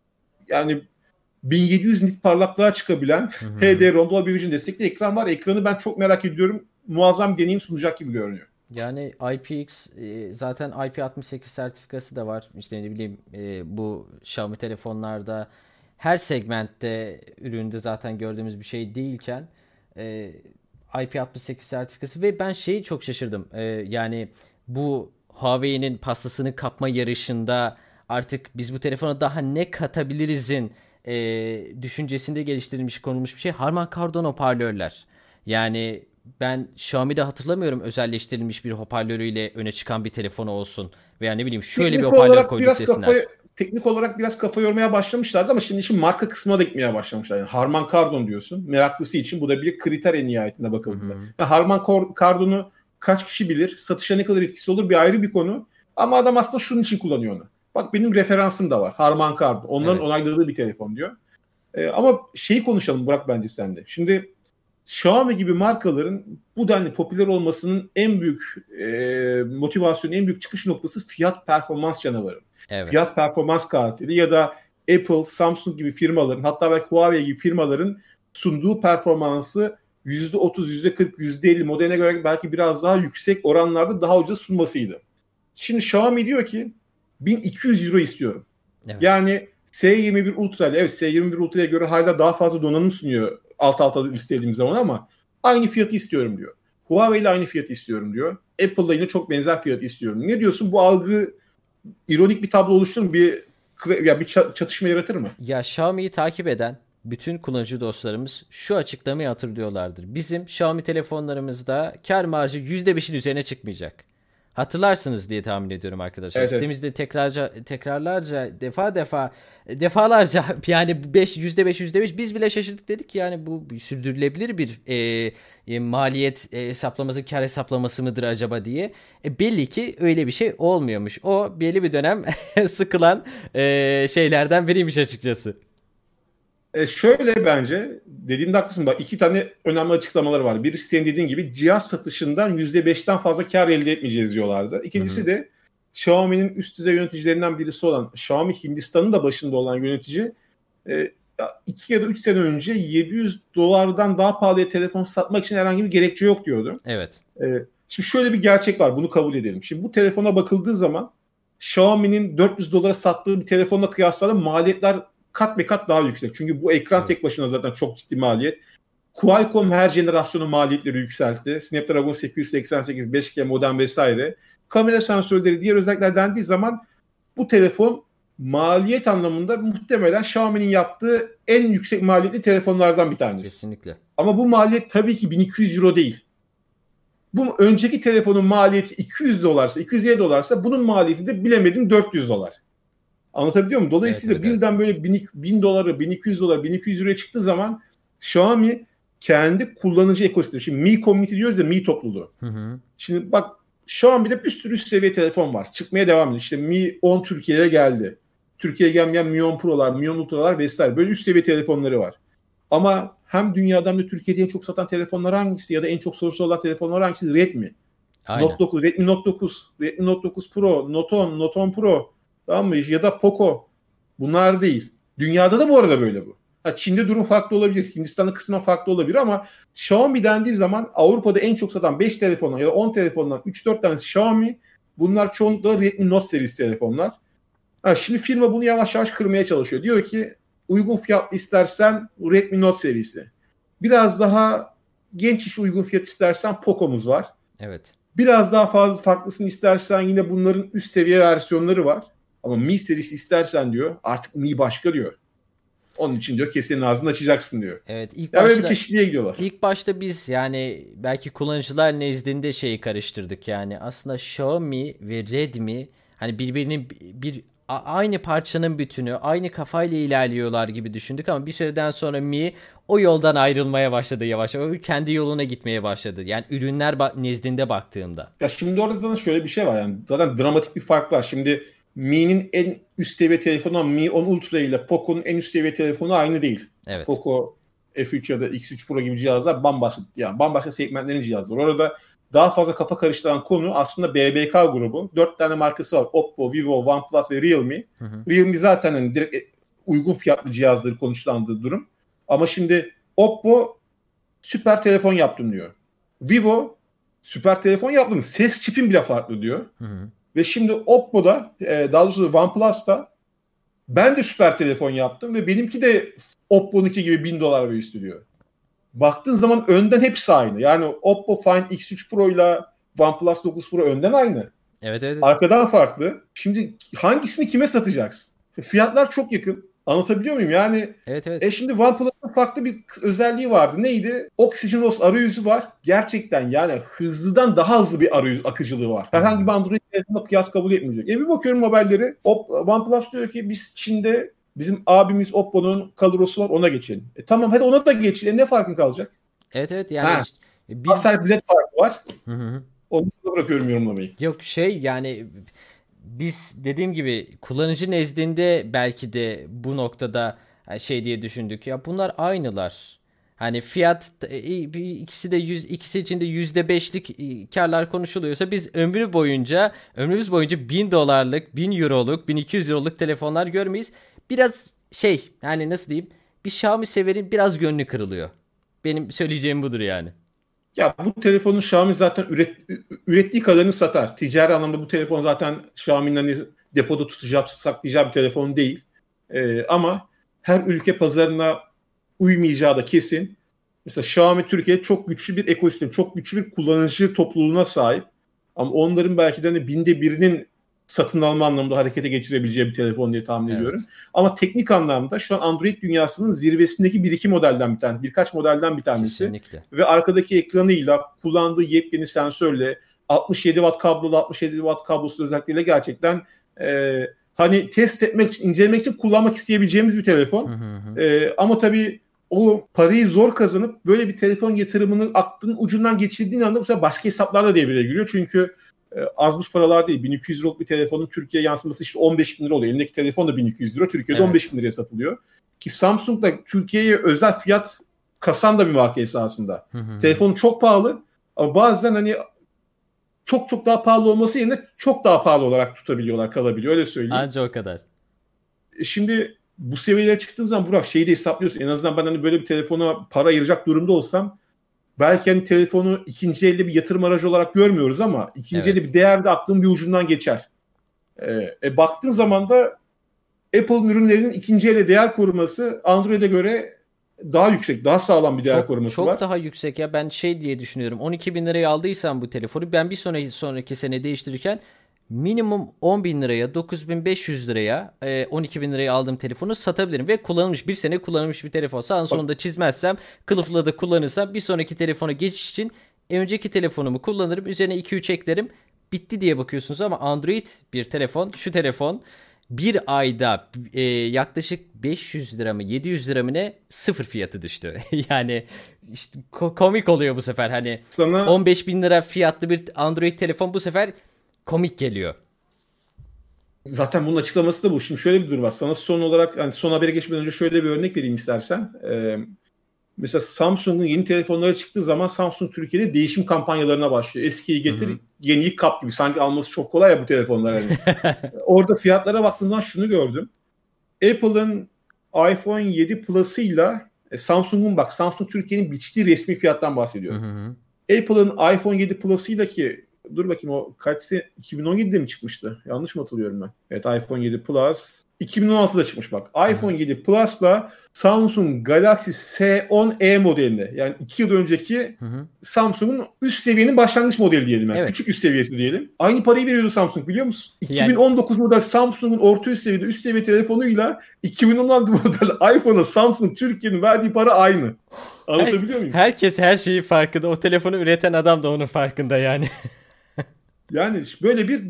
A: yani bin yedi yüz nit parlaklığa çıkabilen H D Dolby Vision destekli ekran var. Ekranı ben çok merak ediyorum. Muazzam bir deneyim sunacak gibi görünüyor.
B: Yani I P X e, zaten I P altmış sekiz sertifikası da var. İşte ne bileyim e, bu Xiaomi telefonlarda her segmentte üründe zaten gördüğümüz bir şey değilken e, I P altmış sekiz sertifikası ve ben şeyi çok şaşırdım. E, yani bu Huawei'nin pastasını kapma yarışında artık biz bu telefona daha ne katabilirizin e, düşüncesinde geliştirilmiş, konulmuş bir şey. Harman Kardon hoparlörler. Yani ben Xiaomi'de hatırlamıyorum özelleştirilmiş bir hoparlörüyle öne çıkan bir telefonu olsun. Veya ne bileyim şöyle bir
A: Teknik
B: hoparlör
A: olarak
B: koyduk
A: biraz
B: desinler.
A: kafa teknik olarak biraz kafa yormaya başlamışlardı ama şimdi işin marka kısmına da gitmeye başlamışlar. Yani Harman Kardon diyorsun. Meraklısı için bu da bir kriter en nihayetinde bakıldığında. Yani Harman Kardon'u kaç kişi bilir? Satışa ne kadar etkisi olur bir ayrı bir konu. Ama adam aslında şunun için kullanıyor onu. Bak benim referansım da var. Harman Kardon. Onların
B: Evet.
A: onayladığı bir telefon diyor. Ee, ama şeyi konuşalım Burak bence sen de. Şimdi Xiaomi gibi markaların bu denli popüler olmasının en büyük e, motivasyonu, en büyük çıkış noktası fiyat performans canavarı.
B: Evet.
A: Fiyat performans kaliteli ya da Apple, Samsung gibi firmaların, hatta belki Huawei gibi firmaların sunduğu performansı yüzde otuz, yüzde kırk, yüzde elli modeline göre belki biraz daha yüksek oranlarda daha ucuz sunmasıydı. Şimdi Xiaomi diyor ki bin iki yüz euro istiyorum.
B: Evet.
A: Yani S yirmi bir Ultra ile, evet S yirmi bir Ultra'ya göre hala daha fazla donanım sunuyor alt alta listediğim zaman ama aynı fiyatı istiyorum diyor. Huawei ile aynı fiyatı istiyorum diyor. Apple'la yine çok benzer fiyatı istiyorum. Ne diyorsun? Bu algı ironik bir tablo oluşturur mu? Bir, ya bir çatışma yaratır mı?
B: Ya Xiaomi'yi takip eden bütün kullanıcı dostlarımız şu açıklamayı hatırlıyorlardır. Bizim Xiaomi telefonlarımızda kar marjı yüzde beşin üzerine çıkmayacak. Hatırlarsınız diye tahmin ediyorum arkadaşlar.
A: Evet,
B: Sitemizde evet. tekrarca tekrarlarca defa defa defalarca yani beş yüzde beş yüzde beş biz bile şaşırdık, dedik yani bu sürdürülebilir bir e, e, maliyet e, hesaplaması, kar hesaplaması mıdır acaba diye. E, belli ki öyle bir şey olmuyormuş. O belli bir dönem sıkılan e, şeylerden biriymiş açıkçası.
A: E şöyle bence dediğinde haklısın. Bak iki tane önemli açıklamaları var. Birisi senin dediğin gibi cihaz satışından yüzde beşten fazla kar elde etmeyeceğiz diyorlardı. İkincisi Hı-hı. de Xiaomi'nin üst düzey yöneticilerinden birisi olan Xiaomi Hindistan'ın da başında olan yönetici e, iki ya da üç sene önce yedi yüz dolardan daha pahalıya telefon satmak için herhangi bir gerekçe yok diyordu.
B: Evet.
A: E, şimdi şöyle bir gerçek var, bunu kabul edelim. Şimdi bu telefona bakıldığı zaman Xiaomi'nin dört yüz dolara sattığı bir telefonla kıyasla maliyetler kat be kat daha yüksek. Çünkü bu ekran evet. tek başına zaten çok ciddi maliyet. Qualcomm her jenerasyonun maliyetleri yükseltti. Snapdragon sekiz yüz seksen sekiz, beş G modem vesaire. Kamera sensörleri, diğer özellikler dendiği zaman bu telefon maliyet anlamında muhtemelen Xiaomi'nin yaptığı en yüksek maliyetli telefonlardan bir tanesi.
B: Kesinlikle.
A: Ama bu maliyet tabii ki bin iki yüz euro değil. Bu önceki telefonun maliyeti iki yüz dolarsa, iki yüz elli dolarsa bunun maliyeti de bilemedim dört yüz dolar. Anlatabiliyor muyum? Dolayısıyla evet, evet, birden böyle bin doları, bin iki yüz dolar, bin iki yüz euroya çıktığı zaman Xiaomi kendi kullanıcı ekosistemi. Şimdi Mi Community diyoruz ya, Mi topluluğu. Hı hı. Şimdi bak Xiaomi'de bir sürü üst seviye telefon var. Çıkmaya devam ediyor. İşte Mi on Türkiye'ye geldi. Türkiye'ye gelmeyen Mi on Pro'lar, Mi on Ultra'lar vesaire. Böyle üst seviye telefonları var. Ama hem dünyada hem de Türkiye'de en çok satan telefonlar hangisi ya da en çok sorusu olan telefonlar hangisi? Redmi.
B: Aynen.
A: Note dokuz, Redmi Note dokuz, Redmi Note dokuz Pro, Note on, Note on Pro, tamam mı? Ya da Poco. Bunlar değil. Dünyada da bu arada böyle bu. Ha, Çin'de durum farklı olabilir. Hindistan'da kısmen farklı olabilir ama Xiaomi dendiği zaman Avrupa'da en çok satan beş telefondan ya da on telefondan üç dört tanesi Xiaomi. Bunlar çoğunlukla Redmi Note serisi telefonlar. Ha, şimdi firma bunu yavaş yavaş kırmaya çalışıyor. Diyor ki uygun fiyat istersen Redmi Note serisi. Biraz daha genç iş uygun fiyat istersen Poco'muz var.
B: Evet.
A: Biraz daha fazla farklısını istersen yine bunların üst seviye versiyonları var. Ama Mi serisi istersen diyor artık Mi başka diyor. Onun için diyor kesenin ağzını açacaksın diyor.
B: Evet, ilk
A: ya
B: başta
A: böyle bir çeşitliğe gidiyorlar.
B: İlk başta biz yani belki kullanıcılar nezdinde şeyi karıştırdık yani. Aslında Xiaomi ve Redmi hani birbirinin bir aynı parçanın bütünü, aynı kafayla ilerliyorlar gibi düşündük ama bir süreden sonra Mi o yoldan ayrılmaya başladı yavaş yavaş. Kendi yoluna gitmeye başladı. Yani ürünler nezdinde baktığımda.
A: Ya şimdi orada zaten şöyle bir şey var yani. Zaten dramatik bir fark var. Şimdi Mi'nin en üst seviye telefonu Mi on Ultra ile Poco'nun en üst seviye telefonu aynı değil.
B: Evet.
A: Poco F üç ya da X üç Pro gibi cihazlar bambaşka yani bambaşka segmentlerin cihazları. Orada daha fazla kafa karıştıran konu aslında B B K grubu. Dört tane markası var. Oppo, Vivo, OnePlus ve Realme. Hı hı. Realme zaten hani direkt uygun fiyatlı cihazları konuşlandığı durum. Ama şimdi Oppo süper telefon yaptım diyor. Vivo süper telefon yaptım. Ses çipim bile farklı diyor. Hı hı. Ve şimdi Oppo'da, daha doğrusu OnePlus'ta ben de süper telefon yaptım ve benimki de Oppo'nunki gibi bin dolar ve üstü diyor. Baktığın zaman önden hepsi aynı. Yani Oppo Find X üç Pro ile OnePlus dokuz Pro önden aynı.
B: Evet, evet.
A: Arkadan farklı. Şimdi hangisini kime satacaksın? Fiyatlar çok yakın. Anlatabiliyor muyum? Yani
B: evet, evet.
A: E şimdi OnePlus'ın farklı bir özelliği vardı. Neydi? OxygenOS arayüzü var. Gerçekten yani hızlıdan daha hızlı bir arayüz akıcılığı var. Herhangi bir Android telefonla kıyas kabul etmeyecek. E bir bakıyorum mobilleri. OnePlus diyor ki biz Çin'de bizim abimiz Oppo'nun Coloros'u var ona geçelim. E tamam hadi ona da geç. E ne farkın kalacak?
B: Evet, evet. Yani
A: ha.
B: biz...
A: Asel bilet farkı var.
B: Hı hı.
A: Onu size bırakıyorum yorumlamayı.
B: Yok şey yani biz dediğim gibi kullanıcı nezdinde belki de bu noktada şey diye düşündük ya bunlar aynılar. Hani fiyat ikisi de yüz, ikisi için de yüzde beşlik karlar konuşuluyorsa biz ömrü boyunca ömrümüz boyunca bin dolarlık, bin euroluk, bin iki yüz euroluk telefonlar görmeyiz. Biraz şey yani nasıl diyeyim bir Xiaomi severin biraz gönlü kırılıyor. Benim söyleyeceğim budur yani.
A: Ya bu telefonun Xiaomi zaten üret, ürettiği kadarını satar. Ticari anlamda bu telefon zaten Xiaomi'nin hani depoda tutacağı, saklayacağı bir telefon değil. Ee, ama her ülke pazarına uymayacağı da kesin. Mesela Xiaomi Türkiye çok güçlü bir ekosistem, çok güçlü bir kullanıcı topluluğuna sahip. Ama onların belki de hani binde birinin satın alma anlamında harekete geçirebileceği bir telefon diye tahmin evet. ediyorum. Ama teknik anlamda şu an Android dünyasının zirvesindeki bir iki modelden bir tanesi, birkaç modelden bir tanesi.
B: Kesinlikle.
A: Ve arkadaki ekranıyla, kullandığı yepyeni sensörle, altmış yedi watt kablolu, altmış yedi watt kablosuz özellikleriyle gerçekten e, hani test etmek için, incelemek için kullanmak isteyebileceğimiz bir telefon. Hı hı hı. E, ama tabii o parayı zor kazanıp böyle bir telefon yatırımını aklının ucundan geçirdiğin anda bu sefer başka hesaplar da devreye giriyor. Çünkü e, az buz paralar değil. bin iki yüz liralık bir telefonun Türkiye yansıması işte on beş bin lira oluyor. Elindeki telefon da bin iki yüz lira. Türkiye'de evet. on beş bin liraya satılıyor. Ki Samsung da Türkiye'ye özel fiyat kasan da bir marka esasında. Hı hı. Telefon çok pahalı ama bazen hani çok çok daha pahalı olması yerine çok daha pahalı olarak tutabiliyorlar, kalabiliyor. Öyle söyleyeyim.
B: Anca o kadar.
A: Şimdi bu seviyelere çıktığın zaman Burak şeyi de hesaplıyorsun. En azından ben hani böyle bir telefona para ayıracak durumda olsam belki hani telefonu ikinci elde bir yatırım aracı olarak görmüyoruz ama ikinci evet. elde bir değer de aklın bir ucundan geçer. Ee, e, baktığım zaman da Apple'ın ürünlerinin ikinci ele değer koruması Android'e göre daha yüksek, daha sağlam bir değer
B: çok,
A: koruması
B: çok
A: var.
B: Çok daha yüksek ya. Ben şey diye düşünüyorum. on iki bin liraya aldıysam bu telefonu ben bir sonraki sonraki sene değiştirirken minimum on bin liraya, dokuz bin beş yüz liraya, on iki bin liraya aldığım telefonu satabilirim. Ve kullanılmış, bir sene kullanılmış bir telefon. Sağın sonunda çizmezsem, kılıfla da kullanırsam bir sonraki telefona geçiş için önceki telefonumu kullanırım. Üzerine iki üç eklerim. Bitti diye bakıyorsunuz ama Android bir telefon, şu telefon bir ayda e, yaklaşık beş yüz lira mı yedi yüz lira mı ne sıfır fiyatı düştü. Yani işte ko- komik oluyor bu sefer. Hani sana on beş bin lira fiyatlı bir Android telefon bu sefer komik geliyor.
A: Zaten bunun açıklaması da bu. Şimdi şöyle bir durum var. Sana son olarak yani son habere geçmeden önce şöyle bir örnek vereyim istersen. Ee, Mesela Samsung'un yeni telefonları çıktığı zaman Samsung Türkiye'de değişim kampanyalarına başlıyor. Eskiyi getir, Hı-hı. yeniyi kap gibi. Sanki alması çok kolay ya bu telefonlar. Yani. Orada fiyatlara baktığım zaman şunu gördüm. Apple'ın iPhone yedi Plus'ıyla Samsung'un bak Samsung Türkiye'nin biçtiği resmi fiyattan bahsediyorum. Hı-hı. Apple'ın iPhone yedi Plus'ıyla ki dur bakayım o kaçse iki bin on yedide mi çıkmıştı? Yanlış mı hatırlıyorum ben? Evet iPhone yedi Plus iki bin on altıda çıkmış bak. iPhone Hı. yedi Plus'la Samsung Galaxy S on e modeline yani iki yıl önceki hı hı. Samsung'un üst seviyenin başlangıç modeli diyelim. Yani. Evet. Küçük üst seviyesi diyelim. Aynı parayı veriyordu Samsung biliyor musun? Yani... iki bin on dokuz model Samsung'un orta üst seviyede üst seviye telefonuyla iki bin on altı model iPhone'a Samsung Türkiye'nin verdiği para aynı. Anlatabiliyor muyum?
B: Herkes her şeyi farkında. O telefonu üreten adam da onun farkında yani.
A: Yani böyle bir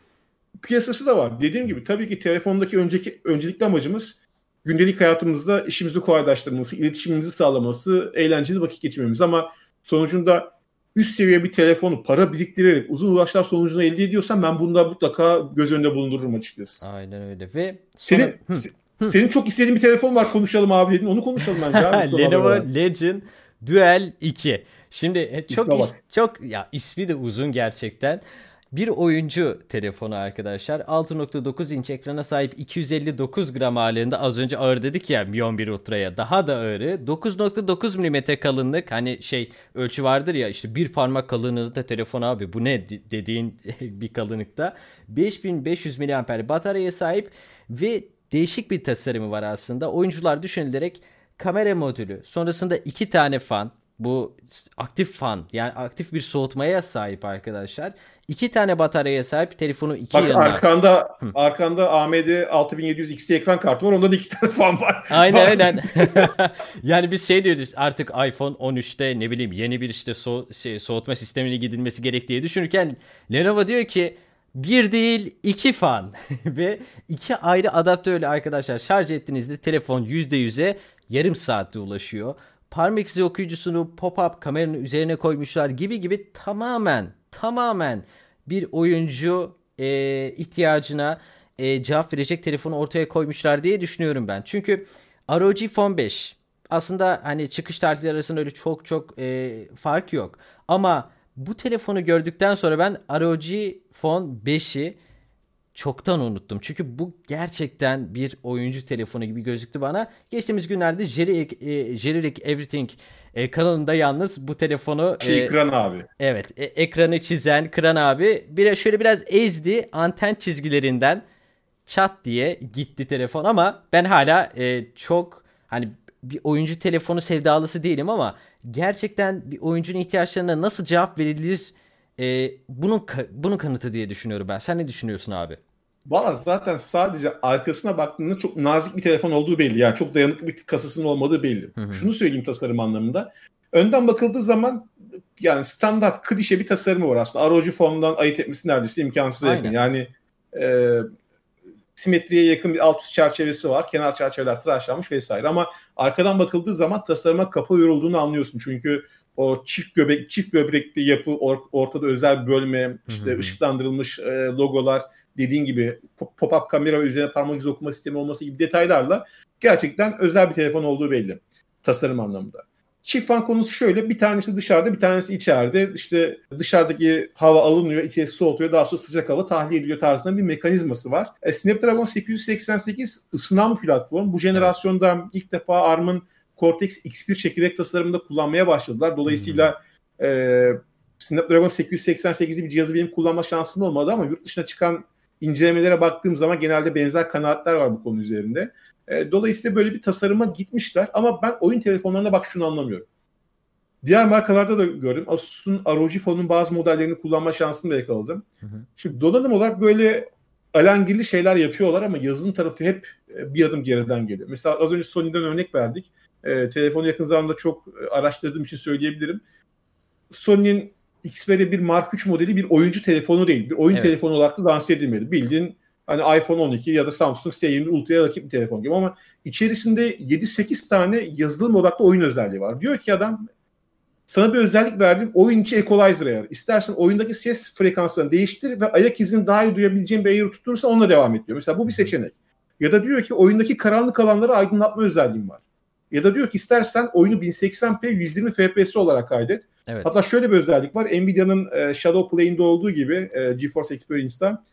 A: piyasası da var. Dediğim gibi tabii ki telefondaki önceki öncelikli amacımız gündelik hayatımızda işimizi kolaylaştırması, iletişimimizi sağlaması, eğlenceli vakit geçirmemiz ama sonucunda üst seviye bir telefonu para biriktirerek uzun uğraşlar sonucunu elde ediyorsan ben bunda mutlaka göz önünde bulundururum açıkçası.
B: Aynen öyle ve
A: sonra... senin se, senin çok istediğin bir telefon var konuşalım abi dedin. Onu konuşalım bence abi.
B: Lenovo Legion Duel iki. Şimdi çok is, çok ya ismi de uzun gerçekten. Bir oyuncu telefonu arkadaşlar. altı nokta dokuz inç ekrana sahip iki yüz elli dokuz gram ağırlığında. Az önce ağır dedik ya Mi on bir Ultra'ya. Daha da ağırı. dokuz nokta dokuz milimetre kalınlık. Hani şey ölçü vardır ya işte bir parmak kalınlığında telefon abi. Bu ne dediğin bir kalınlıkta. beş bin beş yüz miliamper bataryaya sahip ve değişik bir tasarımı var aslında. Oyuncular düşünülerek kamera modülü. Sonrasında iki tane fan. Bu aktif fan yani aktif bir soğutmaya sahip arkadaşlar. İki tane bataryaya sahip telefonu iki
A: Bak,
B: yanına.
A: arkanda Hı. arkanda A M D altı bin yedi yüz X T ekran kartı var. Onda da iki tane fan var.
B: Aynen aynen. Yani biz şey diyoruz artık iPhone on üçte ne bileyim yeni bir işte so- şey, soğutma sistemine gidilmesi gerektiği düşünürken Lenovo diyor ki bir değil iki fan ve iki ayrı adaptörle arkadaşlar şarj ettiğinizde telefon yüzde yüze yarım saatte ulaşıyor. Parmak izi okuyucusunu pop-up kameranın üzerine koymuşlar gibi gibi tamamen tamamen bir oyuncu e, ihtiyacına e, cevap verecek telefonu ortaya koymuşlar diye düşünüyorum ben. Çünkü R O G Phone beş aslında hani çıkış tarihleri arasında öyle çok çok e, fark yok. Ama bu telefonu gördükten sonra ben R O G Phone beşi çoktan unuttum. Çünkü bu gerçekten bir oyuncu telefonu gibi gözüktü bana. Geçtiğimiz günlerde Generic Everything e, kanalında yalnız bu telefonu...
A: Şey, e, Kıran abi.
B: Evet. E, ekranı çizen Kıran abi bir, şöyle biraz ezdi. Anten çizgilerinden çat diye gitti telefon. Ama ben hala e, çok hani bir oyuncu telefonu sevdalısı değilim ama gerçekten bir oyuncunun ihtiyaçlarına nasıl cevap verilir... Ee, bunun bunun kanıtı diye düşünüyorum ben. Sen ne düşünüyorsun abi?
A: Valla zaten sadece arkasına baktığında çok nazik bir telefon olduğu belli. Yani çok dayanıklı bir kasasının olmadığı belli. Hı hı. Şunu söyleyeyim tasarım anlamında. Önden bakıldığı zaman yani standart klişe bir tasarımı var aslında. R O G Phone'dan ayırt etmesi neredeyse imkansız yakın. Yani e, simetriye yakın bir alt üst çerçevesi var. Kenar çerçeveler tıraşlanmış vesaire. Ama arkadan bakıldığı zaman tasarıma kafa yorulduğunu anlıyorsun. Çünkü o çift göbek, çift göbekli yapı, or, ortada özel bölme, işte Hı-hı. ışıklandırılmış e, logolar, dediğin gibi pop-up kamera ve üzerine parmak izi okuma sistemi olması gibi detaylarla gerçekten özel bir telefon olduğu belli tasarım anlamında. Çift fan konusu şöyle, bir tanesi dışarıda, bir tanesi içeride. İşte dışarıdaki hava alınıyor, içerisi soğutuyor, daha sonra sıcak hava tahliye ediliyor tarzında bir mekanizması var. E, Snapdragon sekiz yüz seksen sekiz ısınan bir platform. Bu jenerasyonda ilk defa A R M'ın Cortex X bir çekirdek tasarımında kullanmaya başladılar. Dolayısıyla hmm. e, Snapdragon sekiz yüz seksen sekizi bir cihazı benim kullanma şansım olmadı ama yurt dışına çıkan incelemelere baktığım zaman genelde benzer kanaatler var bu konu üzerinde. E, dolayısıyla böyle bir tasarıma gitmişler ama ben oyun telefonlarına bak şunu anlamıyorum. Diğer markalarda da gördüm. Asus'un R O G Phone'un bazı modellerini kullanma şansını da yakaladım. Hı hı. Şimdi donanım olarak böyle alengirli şeyler yapıyorlar ama yazılım tarafı hep bir adım geriden geliyor. Mesela az önce Sony'den örnek verdik. E, telefonu yakın zamanda çok araştırdığım için söyleyebilirim. Sony'nin Xperia bir Mark üç modeli bir oyuncu telefonu değil. Bir oyun evet. telefonu olarak da lanse edilmedi. Bildiğin hani iPhone on iki ya da Samsung S yirmi Ultra'ya rakip bir telefon gibi ama içerisinde yedi sekiz tane yazılım odaklı oyun özelliği var. Diyor ki adam sana bir özellik verdim. Oyun içi equalizer ayarı. İstersen oyundaki ses frekanslarını değiştir ve ayak izini daha iyi duyabileceğin bir ayarı tutturursa onunla devam et diyor. Mesela bu bir seçenek. Ya da diyor ki oyundaki karanlık alanları aydınlatma özelliğim var. Ya da diyor ki istersen oyunu bin seksen p yüz yirmi F P S olarak kaydet.
B: Evet.
A: Hatta şöyle bir özellik var. Nvidia'nın e, Shadow Play'inde olduğu gibi e, GeForce Experience'da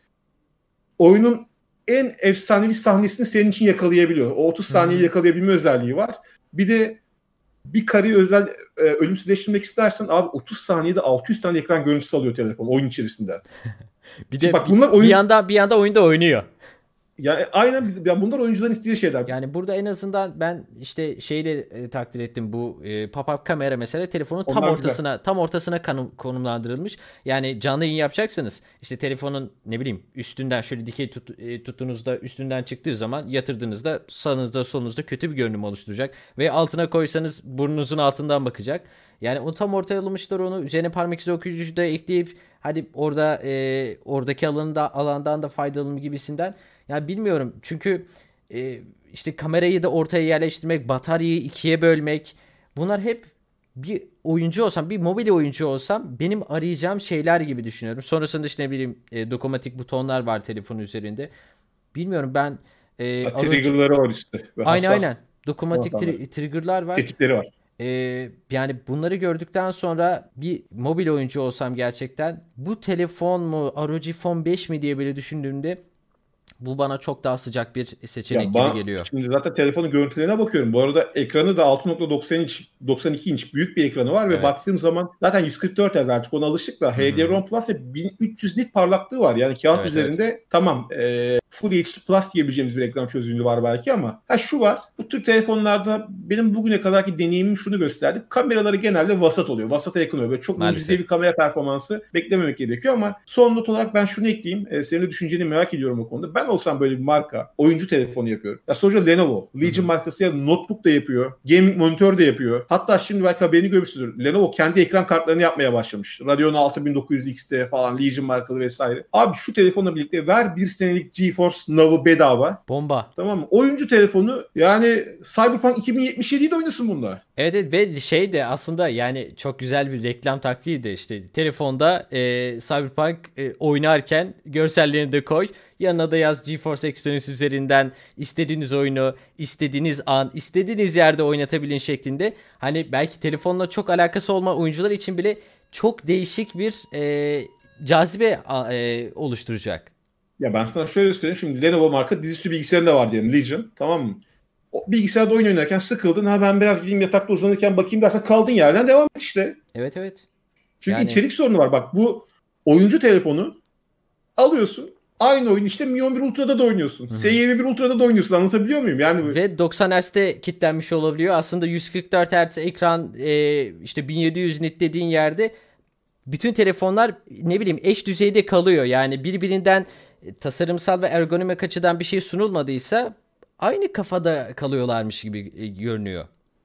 A: oyunun en efsanevi sahnesini senin için yakalayabiliyor. O otuz saniyeyi yakalayabilme özelliği var. Bir de bir kareyi özel e, ölümsüzleştirmek istersen abi otuz saniyede altı yüz tane ekran görüntüsü alıyor telefon oyun içerisinde.
B: Bir de
A: bak,
B: bir,
A: bunlar oyun...
B: bir yanda bir yanda oyunda oynuyor.
A: Yani aynen, yani bunlar oyuncuların istediği şeyler.
B: Yani burada en azından ben işte şeyi de e, takdir ettim, bu e, pop-up kamera mesela telefonun tam
A: Onlar
B: ortasına
A: güzel.
B: tam ortasına kanum, konumlandırılmış. Yani canlı yayın yapacaksanız işte telefonun ne bileyim üstünden şöyle dikey tut, e, tuttuğunuzda üstünden çıktığı zaman yatırdığınızda sağınızda solunuzda kötü bir görünüm oluşturacak. Ve altına koysanız burnunuzun altından bakacak. Yani o tam ortaya alınmışlar, onu üzerine parmak izi okuyucuyu da ekleyip hadi orada e, oradaki alanda, alandan da faydalanın gibisinden. Ya bilmiyorum çünkü e, işte kamerayı da ortaya yerleştirmek, bataryayı ikiye bölmek, bunlar hep bir oyuncu olsam, bir mobil oyuncu olsam benim arayacağım şeyler gibi düşünüyorum. Sonrasında işte ne bileyim e, dokunmatik butonlar var telefonun üzerinde. Bilmiyorum ben. E,
A: Trigger'ları var işte.
B: Aynen aynen. Dokunmatik tri- trigger'lar var.
A: Tetikleri var.
B: Ee, yani bunları gördükten sonra bir mobil oyuncu olsam gerçekten bu telefon mu R O G Phone beş mi diye böyle düşündüğümde bu bana çok daha sıcak bir seçenek
A: Ya
B: gibi
A: ben,
B: geliyor.
A: şimdi zaten telefonun görüntülerine bakıyorum. Bu arada ekranı da altı nokta doksan inç, doksan iki inç büyük bir ekranı var ve
B: Evet.
A: baktığım zaman zaten yüz kırk dört Hz artık ona alışık da H D R Plus ve bin üç yüz nit parlaklığı var. Yani kağıt
B: Evet,
A: üzerinde evet. Tamam e, Full H D Plus diyebileceğimiz bir ekran çözünürlüğü var belki ama ha şu var. Bu tür telefonlarda benim bugüne kadarki deneyimim şunu gösterdi. Kameraları genelde vasat oluyor. Vasata yakın oluyor. Böyle çok mucizevi bir kamera performansı beklememek gerekiyor ama son not olarak ben şunu ekleyeyim. E, senin de düşünceni merak ediyorum o konuda. Ben olsam böyle bir marka oyuncu telefonu yapıyorum. Ya sonuçta Lenovo, Legion Hı-hı. markası ya notebook da yapıyor. Gaming monitör de yapıyor. Hatta şimdi belki haberini görmüşsünüzdür. Lenovo kendi ekran kartlarını yapmaya başlamış. Radeon altı bin dokuz yüz X T falan, Legion markalı vesaire. Abi şu telefonla birlikte ver bir senelik GeForce Now'ı bedava.
B: Bomba.
A: Tamam mı? Oyuncu telefonu yani Cyberpunk iki bin yetmiş yediyi de oynasın bunda.
B: Evet, evet ve şey de aslında yani çok güzel bir reklam taktiği de işte telefonda e, Cyberpunk e, oynarken görsellerini de koy. Yanına da yaz GeForce Experience üzerinden istediğiniz oyunu istediğiniz an istediğiniz yerde oynatabilin şeklinde. Hani belki telefonla çok alakası olma oyuncular için bile çok değişik bir e, cazibe e, oluşturacak.
A: Ya ben sana şöyle söyleyeyim, şimdi Lenovo marka dizüstü bilgisayarında var diyelim, Legion, tamam mı? O bilgisayarda oyun oynarken sıkıldın, ha ben biraz gideyim yatakta uzanırken bakayım dersen kaldığın yerden devam et işte.
B: Evet evet.
A: Çünkü
B: yani...
A: içerik sorunu var. Bak bu oyuncu telefonu alıyorsun. Aynı oyun işte Mi on bir Ultra'da da oynuyorsun. Hı-hı. S yirmi bir Ultra'da da oynuyorsun. Anlatabiliyor muyum? Yani
B: ve doksan Hz'de kilitlenmiş olabiliyor. Aslında yüz kırk dört Hz ekran e, işte bin yedi yüz nit dediğin yerde bütün telefonlar ne bileyim eş düzeyde kalıyor. Yani birbirinden tasarımsal ve ergonomik açıdan bir şey sunulmadıysa aynı kafada kalıyorlarmış gibi görünüyor.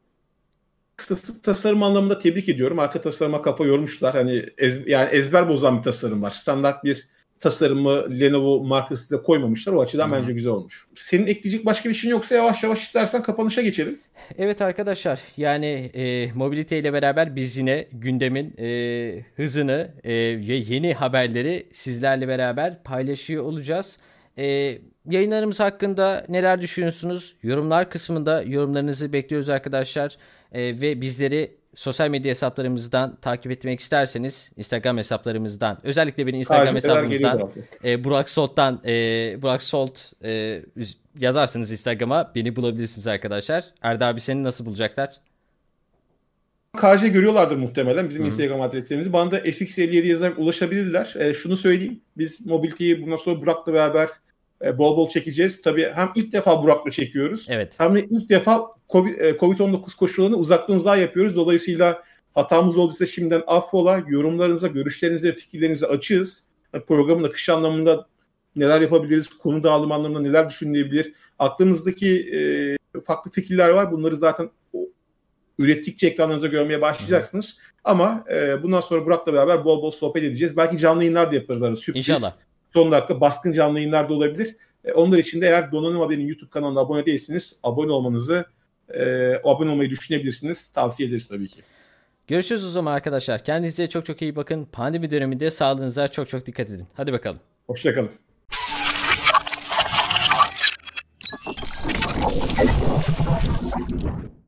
A: Kısası tasarım anlamında tebrik ediyorum. Arka tasarıma kafa yormuşlar. Hani ez, yani ezber bozan bir tasarım var. Standart bir tasarımı Lenovo markasıyla koymamışlar. O açıdan Hı-hı. bence güzel olmuş. Senin ekleyecek başka bir şeyin yoksa yavaş yavaş istersen kapanışa geçelim.
B: Evet arkadaşlar, yani e, mobilite ile beraber biz yine gündemin e, hızını e, ve yeni haberleri sizlerle beraber paylaşıyor olacağız. E, yayınlarımız hakkında neler düşünüyorsunuz? Yorumlar kısmında yorumlarınızı bekliyoruz arkadaşlar. E, ve bizleri sosyal medya hesaplarımızdan takip etmek isterseniz Instagram hesaplarımızdan, özellikle benim Instagram Karşı hesabımızdan e, Burak Solt'tan e, Burak Solt e, yazarsanız Instagram'a beni bulabilirsiniz arkadaşlar. Erda abi seni nasıl bulacaklar?
A: K J görüyorlardır muhtemelen bizim Hı-hı. Instagram adreslerimizi. Bana da F X elli yedi yazarak ulaşabilirler. E, şunu söyleyeyim. Biz mobiliteyi bundan sonra Burak'la beraber e, bol bol çekeceğiz. Tabii hem ilk defa Burak'la çekiyoruz.
B: Evet.
A: Hem de ilk defa covid on dokuz koşullarını uzaktan uzağa yapıyoruz. Dolayısıyla hatamız olduysa şimdiden affola. Yorumlarınıza, görüşlerinize, fikirlerinize açığız. Programın akışı anlamında neler yapabiliriz, konu dağılımı anlamında neler düşünülebilir. Aklımızdaki e, farklı fikirler var. Bunları zaten ürettikçe ekranlarınıza görmeye başlayacaksınız. Hı. Ama e, bundan sonra Burak'la beraber bol bol sohbet edeceğiz. Belki canlı yayınlar da yaparız arada. Sürpriz.
B: İnşallah.
A: Son dakika baskın canlı yayınlar da olabilir. E, onlar için de eğer Donanım Haber'in YouTube kanalına abone değilsiniz, abone olmanızı, e, abone olmayı düşünebilirsiniz. Tavsiye ederiz tabii ki.
B: Görüşürüz o zaman arkadaşlar. Kendinize çok çok iyi bakın. Pandemi döneminde sağlığınıza çok çok dikkat edin. Hadi bakalım.
A: Hoşçakalın.